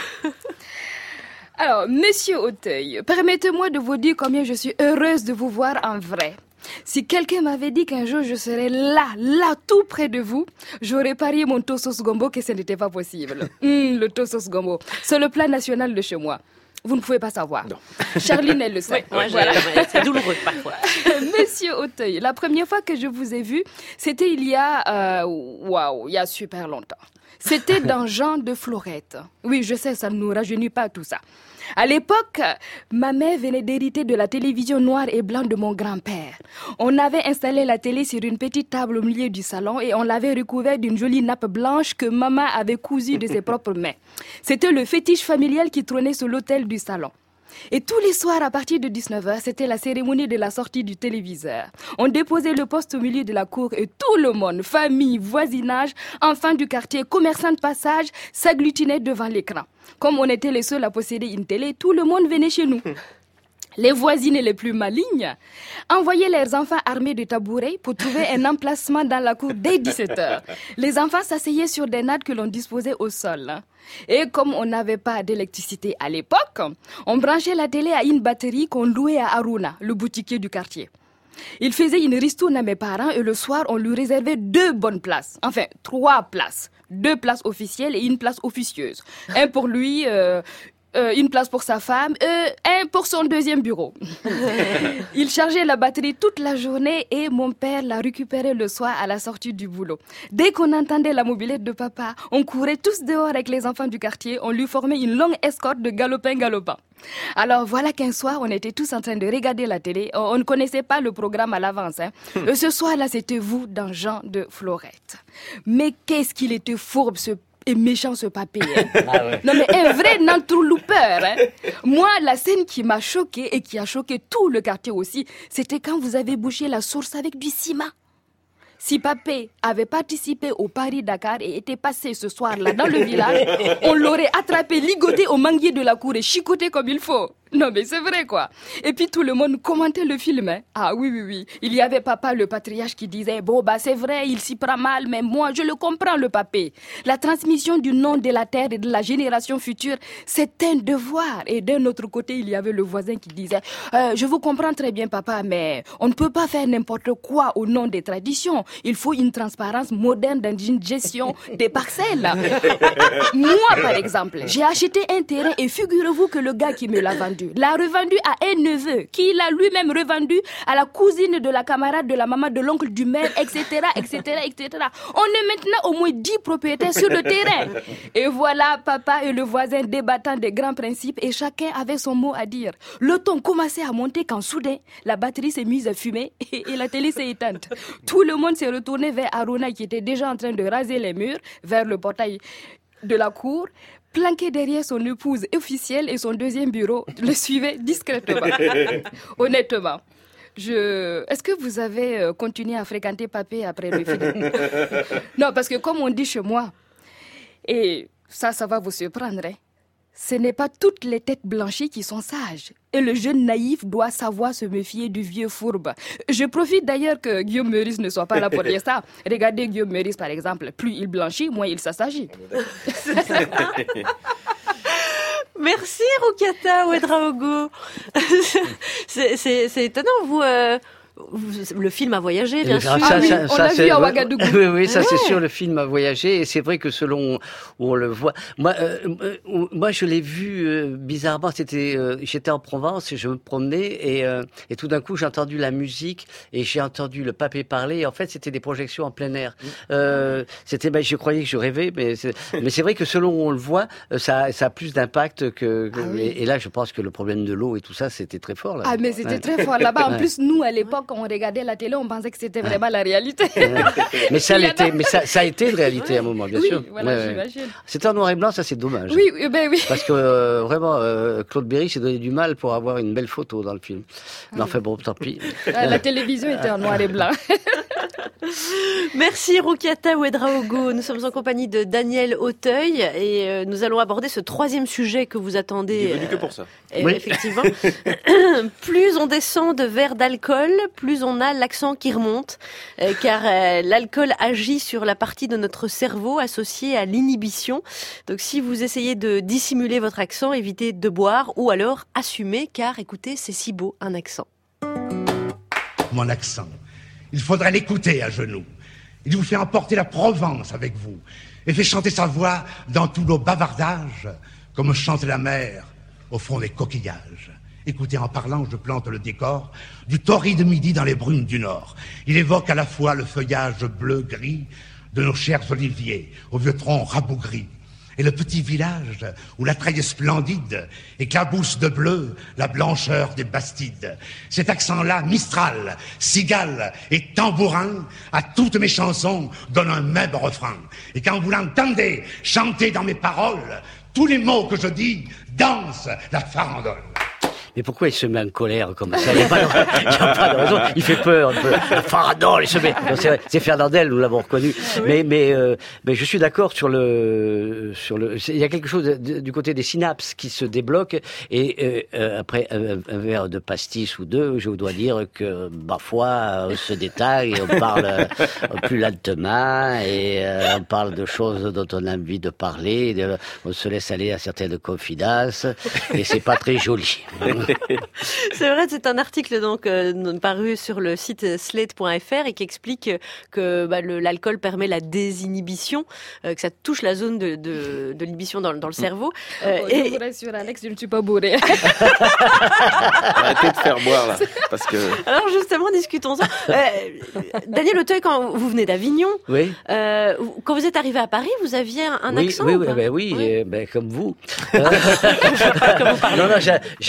Alors, monsieur Auteuil, permettez-moi de vous dire combien je suis heureuse de vous voir en vrai. Si quelqu'un m'avait dit qu'un jour je serais là, là, tout près de vous, j'aurais parié mon tosos gombo que ce n'était pas possible. Hum, le tosos gombo, c'est le plat national de chez moi. Vous ne pouvez pas savoir. Non. Charline, elle le sait. Ouais, Voilà. j'ai- c'est douloureux parfois. Monsieur Auteuil, la première fois que je vous ai vu, c'était il y a, euh, waouh, il y a super longtemps. C'était dans Jean de Florette. Oui, je sais, ça ne nous rajeunit pas tout ça. À l'époque, ma mère venait d'hériter de la télévision noire et blanc de mon grand-père. On avait installé la télé sur une petite table au milieu du salon et on l'avait recouvert d'une jolie nappe blanche que maman avait cousue de ses propres mains. C'était le fétiche familial qui trônait sur l'autel du salon. Et tous les soirs, à partir de dix-neuf heures, c'était la cérémonie de la sortie du téléviseur. On déposait le poste au milieu de la cour et tout le monde, famille, voisinage, enfants du quartier, commerçants de passage, s'agglutinait devant l'écran. Comme on était les seuls à posséder une télé, tout le monde venait chez nous. Les voisines les plus malignes envoyaient leurs enfants armés de tabourets pour trouver un emplacement dans la cour dès dix-sept heures. Les enfants s'asseyaient sur des nattes que l'on disposait au sol. Et comme on n'avait pas d'électricité à l'époque, on branchait la télé à une batterie qu'on louait à Aruna, le boutiquier du quartier. Il faisait une ristourne à mes parents et le soir, on lui réservait deux bonnes places. Enfin, trois places. Deux places officielles et une place officieuse. Un pour lui... Euh, Euh, une place pour sa femme, euh, un pour son deuxième bureau. Il chargeait la batterie toute la journée et mon père la récupérait le soir à la sortie du boulot. Dès qu'on entendait la mobilette de papa, on courait tous dehors avec les enfants du quartier, on lui formait une longue escorte de galopin-galopin. Alors voilà qu'un soir, on était tous en train de regarder la télé, on ne connaissait pas le programme à l'avance. Hein. Et ce soir-là, c'était vous dans Jean de Florette. Mais qu'est-ce qu'il était fourbe ce est méchant ce papé. Hein. Ah ouais. Non mais un vrai entourloupeur. Hein. Moi, la scène qui m'a choquée et qui a choqué tout le quartier aussi, c'était quand vous avez bouché la source avec du ciment. Si Papé avait participé au Paris-Dakar et était passé ce soir-là dans le village, on l'aurait attrapé, ligoté au manguier de la cour et chicoté comme il faut. Non mais c'est vrai quoi. Et puis tout le monde commentait le film. Hein. Ah oui, oui, oui. Il y avait papa le patriarche qui disait « Bon bah c'est vrai, il s'y prend mal, mais moi je le comprends le Papé. La transmission du nom de la terre et de la génération future, c'est un devoir. » Et d'un autre côté, il y avait le voisin qui disait euh, « Je vous comprends très bien papa, mais on ne peut pas faire n'importe quoi au nom des traditions. Il faut une transparence moderne dans une gestion des parcelles. » Moi par exemple, j'ai acheté un terrain et figurez-vous que le gars qui me l'a vendu l'a revendu à un neveu qui l'a lui-même revendu à la cousine de la camarade de la maman de l'oncle du maire, et cetera, et cetera, et cetera. On est maintenant au moins dix propriétaires sur le terrain. Et voilà papa et le voisin débattant des grands principes et chacun avait son mot à dire. Le ton commençait à monter quand soudain la batterie s'est mise à fumer et, et la télé s'est éteinte. Tout le monde s'est retourné vers Aruna qui était déjà en train de raser les murs vers le portail de la cour. Planqué derrière son épouse officielle et son deuxième bureau, le suivait discrètement. Honnêtement, je... est-ce que vous avez continué à fréquenter Papé après le film? Non, parce que comme on dit chez moi, et ça, ça va vous surprendre, hein, ce n'est pas toutes les têtes blanchies qui sont sages. Et le jeune naïf doit savoir se méfier du vieux fourbe. Je profite d'ailleurs que Guillaume Meurice ne soit pas là pour dire ça. Regardez Guillaume Meurice par exemple. Plus il blanchit, moins il s'assagit. Merci Roukiata Ouedraogo. c'est, c'est, c'est étonnant, vous... Euh... Le film a voyagé, bien sûr. Ça, ah, oui, ça, on ça, l'a vu à Ouagadougou. Oui, oui, ça ouais. c'est sûr, le film a voyagé et c'est vrai que selon où on le voit, moi, euh, euh, moi je l'ai vu euh, bizarrement. C'était, euh, j'étais en Provence et je me promenais et, euh, et tout d'un coup j'ai entendu la musique et j'ai entendu le Papé parler. Et en fait, c'était des projections en plein air. Euh, c'était, ben, je croyais que je rêvais, mais c'est, mais c'est vrai que selon où on le voit, ça, ça a plus d'impact que. que ah, oui. et, et là, je pense que le problème de l'eau et tout ça, c'était très fort là. Ah, mais c'était ouais. très fort là-bas. En ouais. plus, nous à l'époque. Quand on regardait la télé, on pensait que c'était vraiment la réalité. mais ça, l'était, mais ça, ça a été de réalité à un moment, bien oui, sûr. Voilà, ouais, j'imagine. C'était en noir et blanc, ça c'est dommage. Oui, ben oui. Parce que euh, vraiment, euh, Claude Berry s'est donné du mal pour avoir une belle photo dans le film. Mais oui. enfin bon, tant pis. La télévision était en noir et blanc. Merci Roukiata Ouedraogo. Nous sommes en compagnie de Daniel Auteuil et euh, nous allons aborder ce troisième sujet que vous attendez. Il est venu que pour ça. Euh, oui. Effectivement. Plus on descend de verres d'alcool, plus on a l'accent qui remonte, euh, car euh, l'alcool agit sur la partie de notre cerveau associée à l'inhibition. Donc si vous essayez de dissimuler votre accent, évitez de boire ou alors assumez, car écoutez, c'est si beau un accent. Mon accent. Il faudrait l'écouter à genoux. Il vous fait emporter la Provence avec vous et fait chanter sa voix dans tous nos bavardages comme chante la mer au fond des coquillages. Écoutez, en parlant, je plante le décor du torride midi dans les brumes du nord. Il évoque à la fois le feuillage bleu-gris de nos chers oliviers aux vieux troncs rabougris et le petit village où la treille splendide éclabousse de bleu la blancheur des bastides. Cet accent-là, Mistral, cigale et tambourin, à toutes mes chansons donne un même refrain. Et quand vous l'entendez chanter dans mes paroles, tous les mots que je dis dansent la farandole. Mais pourquoi il se met en colère comme ça? Il n'y a, a pas de raison. Il fait peur un peu. La farandole, il se met. Non, c'est, c'est Fernandel, nous l'avons reconnu. Oui. Mais, mais, euh, mais je suis d'accord sur le, sur le. Il y a quelque chose de, du côté des synapses qui se débloquent. Et euh, après un, un verre de pastis ou deux, je dois dire que ma foi, on se détaille, on parle plus lentement et euh, on parle de choses dont on a envie de parler. De, on se laisse aller à certaines confidences et c'est pas très joli. C'est vrai, c'est un article donc euh, paru sur le site slate point f r et qui explique que bah, le, l'alcool permet la désinhibition, euh, que ça touche la zone de, de, de l'inhibition dans, dans le cerveau. Euh, oh, et... Je vous rassure, Alex, je ne suis pas bourré. Arrêtez de faire boire là, parce que. Alors justement, discutons-en. Euh, Daniel Auteuil, quand vous venez d'Avignon, oui. euh, quand vous êtes arrivé à Paris, vous aviez un, un oui, accent oui, ou oui, pas ben oui, oui. Euh, ben, comme vous. non, non, j'avais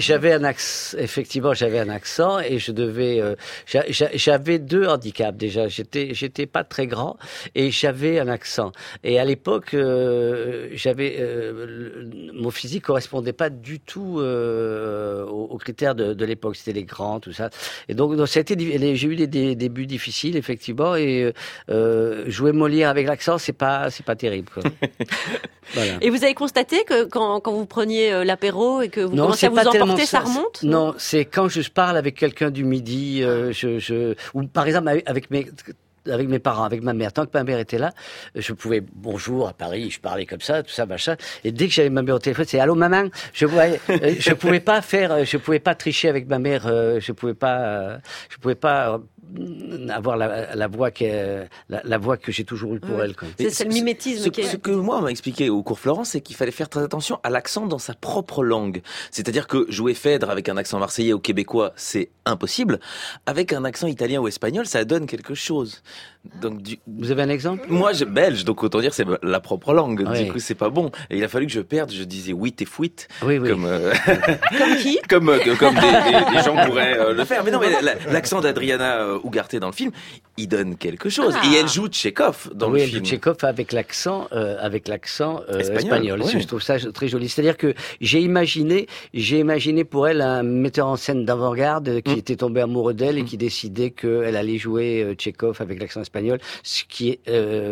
j'avais un accent, effectivement, j'avais un accent et je devais, euh, j'a- j'a- j'avais deux handicaps déjà. J'étais, j'étais pas très grand et j'avais un accent. Et à l'époque, euh, j'avais, euh, le- mon physique correspondait pas du tout euh, aux, aux critères de, de l'époque. C'était les grands, tout ça. Et donc, donc ça a été, di- les- j'ai eu des, des débuts difficiles, effectivement. Et euh, jouer Molière avec l'accent, c'est pas, c'est pas terrible, quoi. Voilà. Et vous avez constaté que quand, quand vous preniez euh, l'apéro et que vous Non, commencez c'est à vous pas tellement emporter, ça ça. remonte? C'est- Non, c'est quand je parle avec quelqu'un du midi, euh, je, je, ou par exemple avec- avec mes, avec mes parents, avec ma mère. Tant que ma mère était là, je pouvais bonjour à Paris, je parlais comme ça, tout ça, machin. Et dès que j'avais ma mère au téléphone, c'est allô maman. Je voyais, euh, je pouvais pas faire, je pouvais pas tricher avec ma mère. euh, Je pouvais pas, euh, je pouvais pas euh, avoir la, la voix que la, la voix que j'ai toujours eue pour Ouais. elle. Quoi. C'est- c'est le mimétisme Ce, qui est- ce que moi on m'a expliqué au cours Florence, c'est qu'il fallait faire très attention à l'accent dans sa propre langue. C'est-à-dire que jouer Phèdre avec un accent marseillais ou québécois, c'est impossible. Avec un accent italien ou espagnol, ça donne quelque chose. Donc, du... Vous avez un exemple? Moi, je belge, donc autant dire c'est la propre langue. Oui. Du coup, c'est pas bon. Et il a fallu que je perde. Je disais oui et fuite. Oui, oui. Comme, euh, Comme qui? comme, euh, comme des, des- des gens pourraient euh, le faire. Mais non, mais la- l'accent d'Adriana euh, Ugarte dans le film, il donne quelque chose. Ah. Et elle joue Tchekhov dans oui, le elle joue film. Tchekhov avec l'accent, euh, avec l'accent euh, Espagnol, espagnol. ouais. Je trouve ça très joli. C'est-à-dire que j'ai imaginé, j'ai imaginé pour elle un metteur en scène d'avant-garde qui Mm. était tombé amoureux d'elle et qui décidait qu'elle allait jouer euh, Tchekhov avec l'accent espagnol, ce qui est,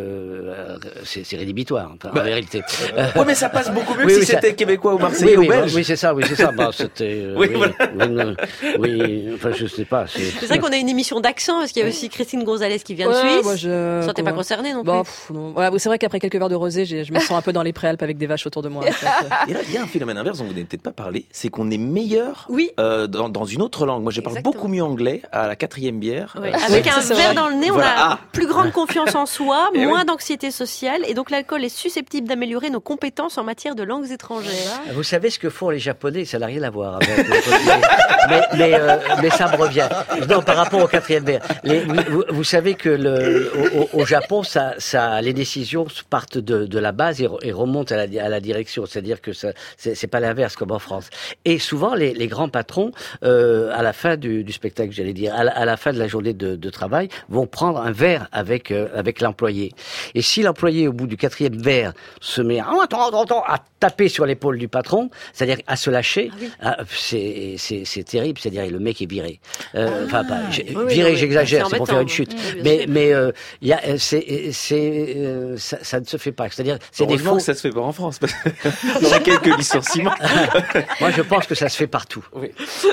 euh, c'est, c'est rédhibitoire enfin, Bah, en vérité. Ouais, mais ça passe beaucoup mieux Oui, que oui, si ça- c'était québécois ou marseillais oui, ou oui, belge. oui, c'est ça, oui, c'est ça. Bah, c'était, euh, Oui, oui, voilà. oui, non, oui, enfin, je sais pas. C'est, C'est vrai qu'on a une émission d'accent parce qu'il y a aussi Christine Gonzalez qui vient de Ouais, Suisse. moi, je- Ça, t'es pas comment- concerné non Bah, plus? pff, non. Ouais, c'est vrai qu'après quelques verres de rosé, j'ai- je me sens un peu dans les préalpes avec des vaches autour de moi. en fait. Et là, il y a un phénomène inverse dont vous n'avez peut-être pas parlé, c'est qu'on est meilleur Oui. euh, dans, dans une autre langue. Moi, je parle Exactement. beaucoup mieux anglais à la quatrième bière. Ouais. Euh, Avec oui, un ça, c'est verre vrai. dans le nez, on Voilà. a Ah. plus grande confiance en soi, Eh moins oui. d'anxiété sociale, et donc l'alcool est susceptible d'améliorer nos compétences en matière de langues étrangères. Vous savez ce que font les Japonais, ça n'a rien à voir avec le mais, mais, euh, mais ça me revient. Non, par rapport au quatrième verre. Les, vous, vous- vous savez que le, au, au Japon, ça, ça, les décisions partent de, de la base et, re- et remontent à la, à la direction. C'est-à-dire que ça, c'est, c'est pas l'inverse comme en France. Et souvent, les, les grands patrons, euh, à la fin du, du spectacle, j'allais dire, à la, à la fin de la journée de, de travail, vont prendre un verre avec euh, avec l'employé. Et si l'employé, au bout du quatrième verre, se met à, attends, attends, attends, à taper sur l'épaule du patron, c'est-à-dire à se lâcher, ah, c'est, c'est, c'est terrible. C'est-à-dire le mec est viré. Euh, Enfin, pas j'ai- oui, oui, viré, non, mais j'exagère, c'est c'est pour faire une embêtant, chute. oui, bien mais sûr. mais euh, il y a, c'est, c'est, euh, ça, ça ne se fait pas. C'est-à-dire, c'est des Heureusement faux. que ça se fait pas en France. Parce qu'il y a quelques licenciements. Moi, je pense que ça se fait partout. Oui.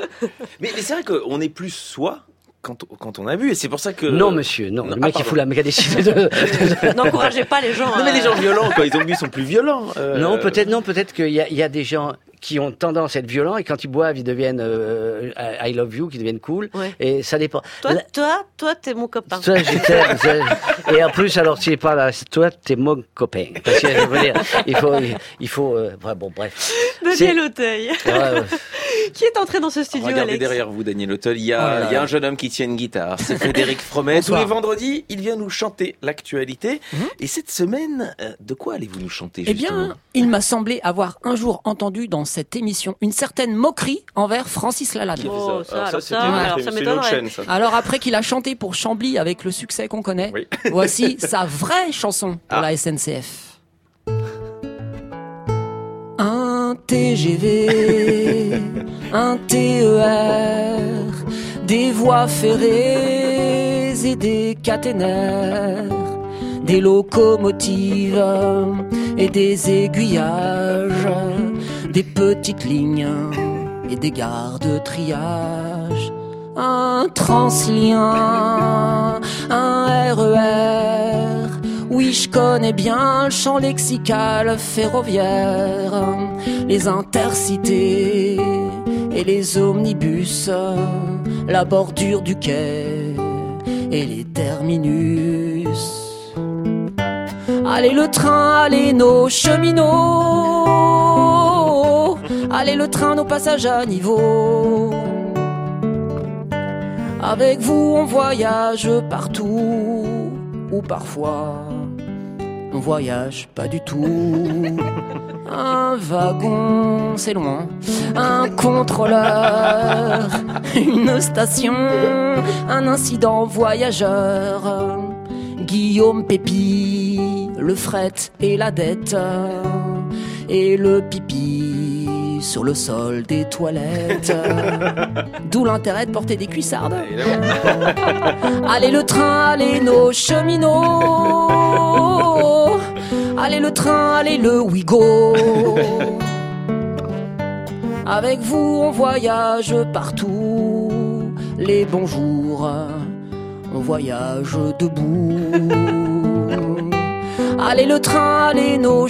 Mais, mais c'est vrai qu'on est plus soi quand, quand on a bu, et c'est pour ça que... Non, monsieur, non. Non, le ah, mec, il pardon. fout la mec a décidé de. N'encouragez pas les gens. Non, mais à- les gens violents, quand ils ont bu, sont plus violents. euh, Non, peut-être non, peut-être qu'il y a, il y a des gens qui ont tendance à être violents et quand ils boivent, ils deviennent euh, I love you, qui deviennent cool. Ouais. Et ça dépend. Toi, Là- toi, toi, t'es mon copain. Toi, je t'aime, je- et en plus, alors, tu es pas là, toi, t'es mon copain. Parce que, je veux dire, il faut, il faut, euh, ouais, bon, bref. Daniel C'est- Auteuil. Ouais, ouais. Qui est entré dans ce studio, Regardez Alex? derrière vous, Daniel Auteuil, il y, Oh là a, là. il y a un jeune homme qui tient une guitare. C'est Frédéric Fromet. Tous Bonsoir. les vendredis, il vient nous chanter l'actualité. Et cette semaine, euh, de quoi allez-vous nous chanter, Eh justement bien, il m'a semblé avoir un jour entendu dans cette émission une certaine moquerie envers Francis Lalanne. Qui a fait Oh, ça ça, Alors alors c'était ça, une autre- alors ça c'est une m'étonnerait. autre chaîne, ça. Alors après qu'il a chanté pour Chambly avec le succès qu'on connaît, Oui. voici sa vraie chanson pour Ah. la S N C F. Un T G V, un T E R, des voies ferrées et des caténaires, des locomotives et des aiguillages, des petites lignes et des gares de triage, un translien, un R E R. Oui, je connais bien le champ lexical ferroviaire, les intercités et les omnibus, la bordure du quai et les terminus. Allez le train, allez nos cheminots, allez le train, nos passages à niveau. Avec vous on voyage partout, ou parfois on voyage pas du tout. Un wagon, c'est loin. Un contrôleur, une station, un incident voyageur. Guillaume Pépi, le fret et la dette, et le pipi sur le sol des toilettes. D'où l'intérêt de porter des cuissardes. Allez le train, allez nos cheminots. Allez le train, allez le Ouigo. Avec vous on voyage partout. Les bonjours, on voyage debout. Allez le train, allez nos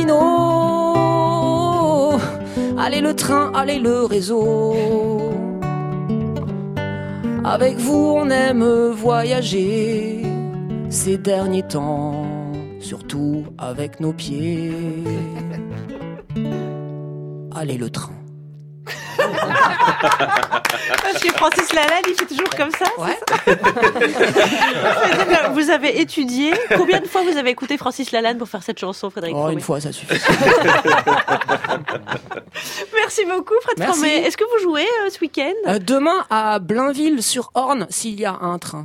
cheminots. Allez le train, allez le réseau. Avec vous on aime voyager ces derniers temps, surtout avec nos pieds. Allez le train. Parce que Francis Lalanne, il fait toujours comme ça. Ouais. Ça vous avez étudié. Combien de fois vous avez écouté Francis Lalanne pour faire cette chanson, Frédéric Oh, Fromet? une fois, ça suffit. Merci beaucoup, Fred Merci. Fromet. Est-ce que vous jouez euh, ce week-end? Euh, demain à Blainville-sur-Orne, s'il y a un train.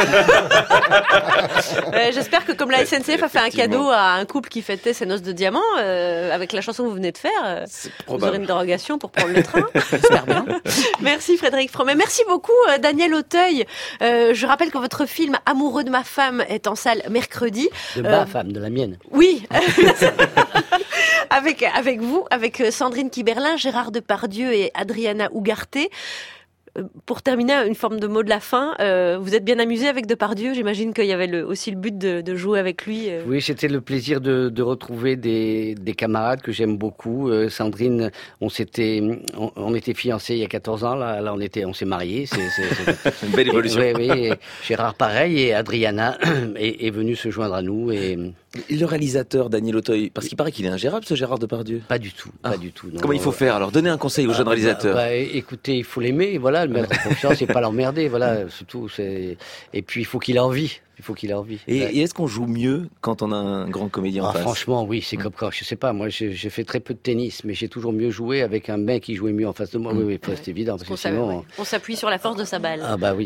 Euh, J'espère que comme la S N C F a fait un cadeau à un couple qui fêtait ses noces de diamant, euh, avec la chanson que vous venez de faire, euh, vous aurez une dérogation pour prendre le train. J'espère bien. Merci Frédéric Fromet. Merci beaucoup euh, Daniel Auteuil. Euh, je rappelle que votre film Amoureux de ma femme est en salle mercredi. De Euh, ma femme, de la mienne. Oui. avec, avec vous, avec Sandrine Kiberlin, Gérard Depardieu et Adriana Ugarte. Euh, Pour terminer, une forme de mot de la fin. Euh, vous êtes bien amusé avec Depardieu. J'imagine qu'il y avait le, aussi le but de, de jouer avec lui. euh. Oui, c'était le plaisir de, de retrouver des, des camarades que j'aime beaucoup. Euh, Sandrine, on s'était, on, on était fiancés il y a quatorze ans. Là, là on était, on s'est mariés. C'est, c'est, c'est... une belle évolution. Oui, oui. Et Gérard, pareil, et Adriana est, est venu se joindre à nous. Et Et le réalisateur Daniel Auteuil, parce qu'il paraît qu'il est ingérable, ce Gérard Depardieu. Pas du tout, Ah. pas du tout. non. Comment il faut faire alors? Donnez un conseil aux Ah, jeunes bah, réalisateurs. bah, écoutez, il faut l'aimer, voilà, le mettre en confiance et pas l'emmerder, voilà, surtout. C'est... Et puis il faut qu'il ait envie. Il faut qu'il ait envie. Et, Ouais. et est-ce qu'on joue mieux quand on a un grand comédien en Ah, face? franchement, oui, c'est comme quand, je sais pas, moi j'ai, j'ai fait très peu de tennis, mais j'ai toujours mieux joué avec un mec qui jouait mieux en face de moi. Oui, oui, c'est évident, parce que On s'a- sinon. ouais. On s'appuie sur la force de sa balle. Ah bah oui.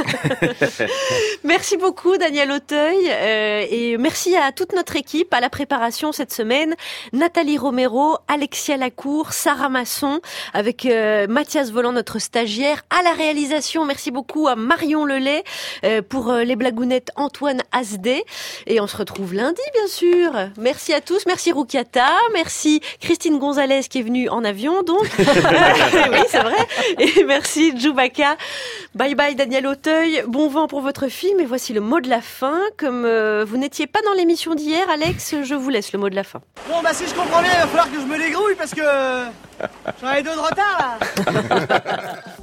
Merci beaucoup Daniel Auteuil euh, et merci à toute notre équipe à la préparation cette semaine. Nathalie Romero, Alexia Lacour, Sarah Masson avec euh, Mathias Volant, notre stagiaire. À la réalisation, merci beaucoup à Marion Lelay, euh, pour euh, les blagounettes Antoine Asdé. Et on se retrouve lundi bien sûr. Merci à tous, merci Roukiata, merci Christine Gonzalez qui est venue en avion donc. Oui c'est vrai. Et merci Djoubaka. Bye bye Daniel Auteuil, bon vent pour votre film et voici le mot de la fin. Comme euh, vous n'étiez pas dans l'émission d'hier, Alex, je vous laisse le mot de la fin. Bon, bah si je comprends bien, il va falloir que je me dégrouille parce que j'en ai deux de retard là.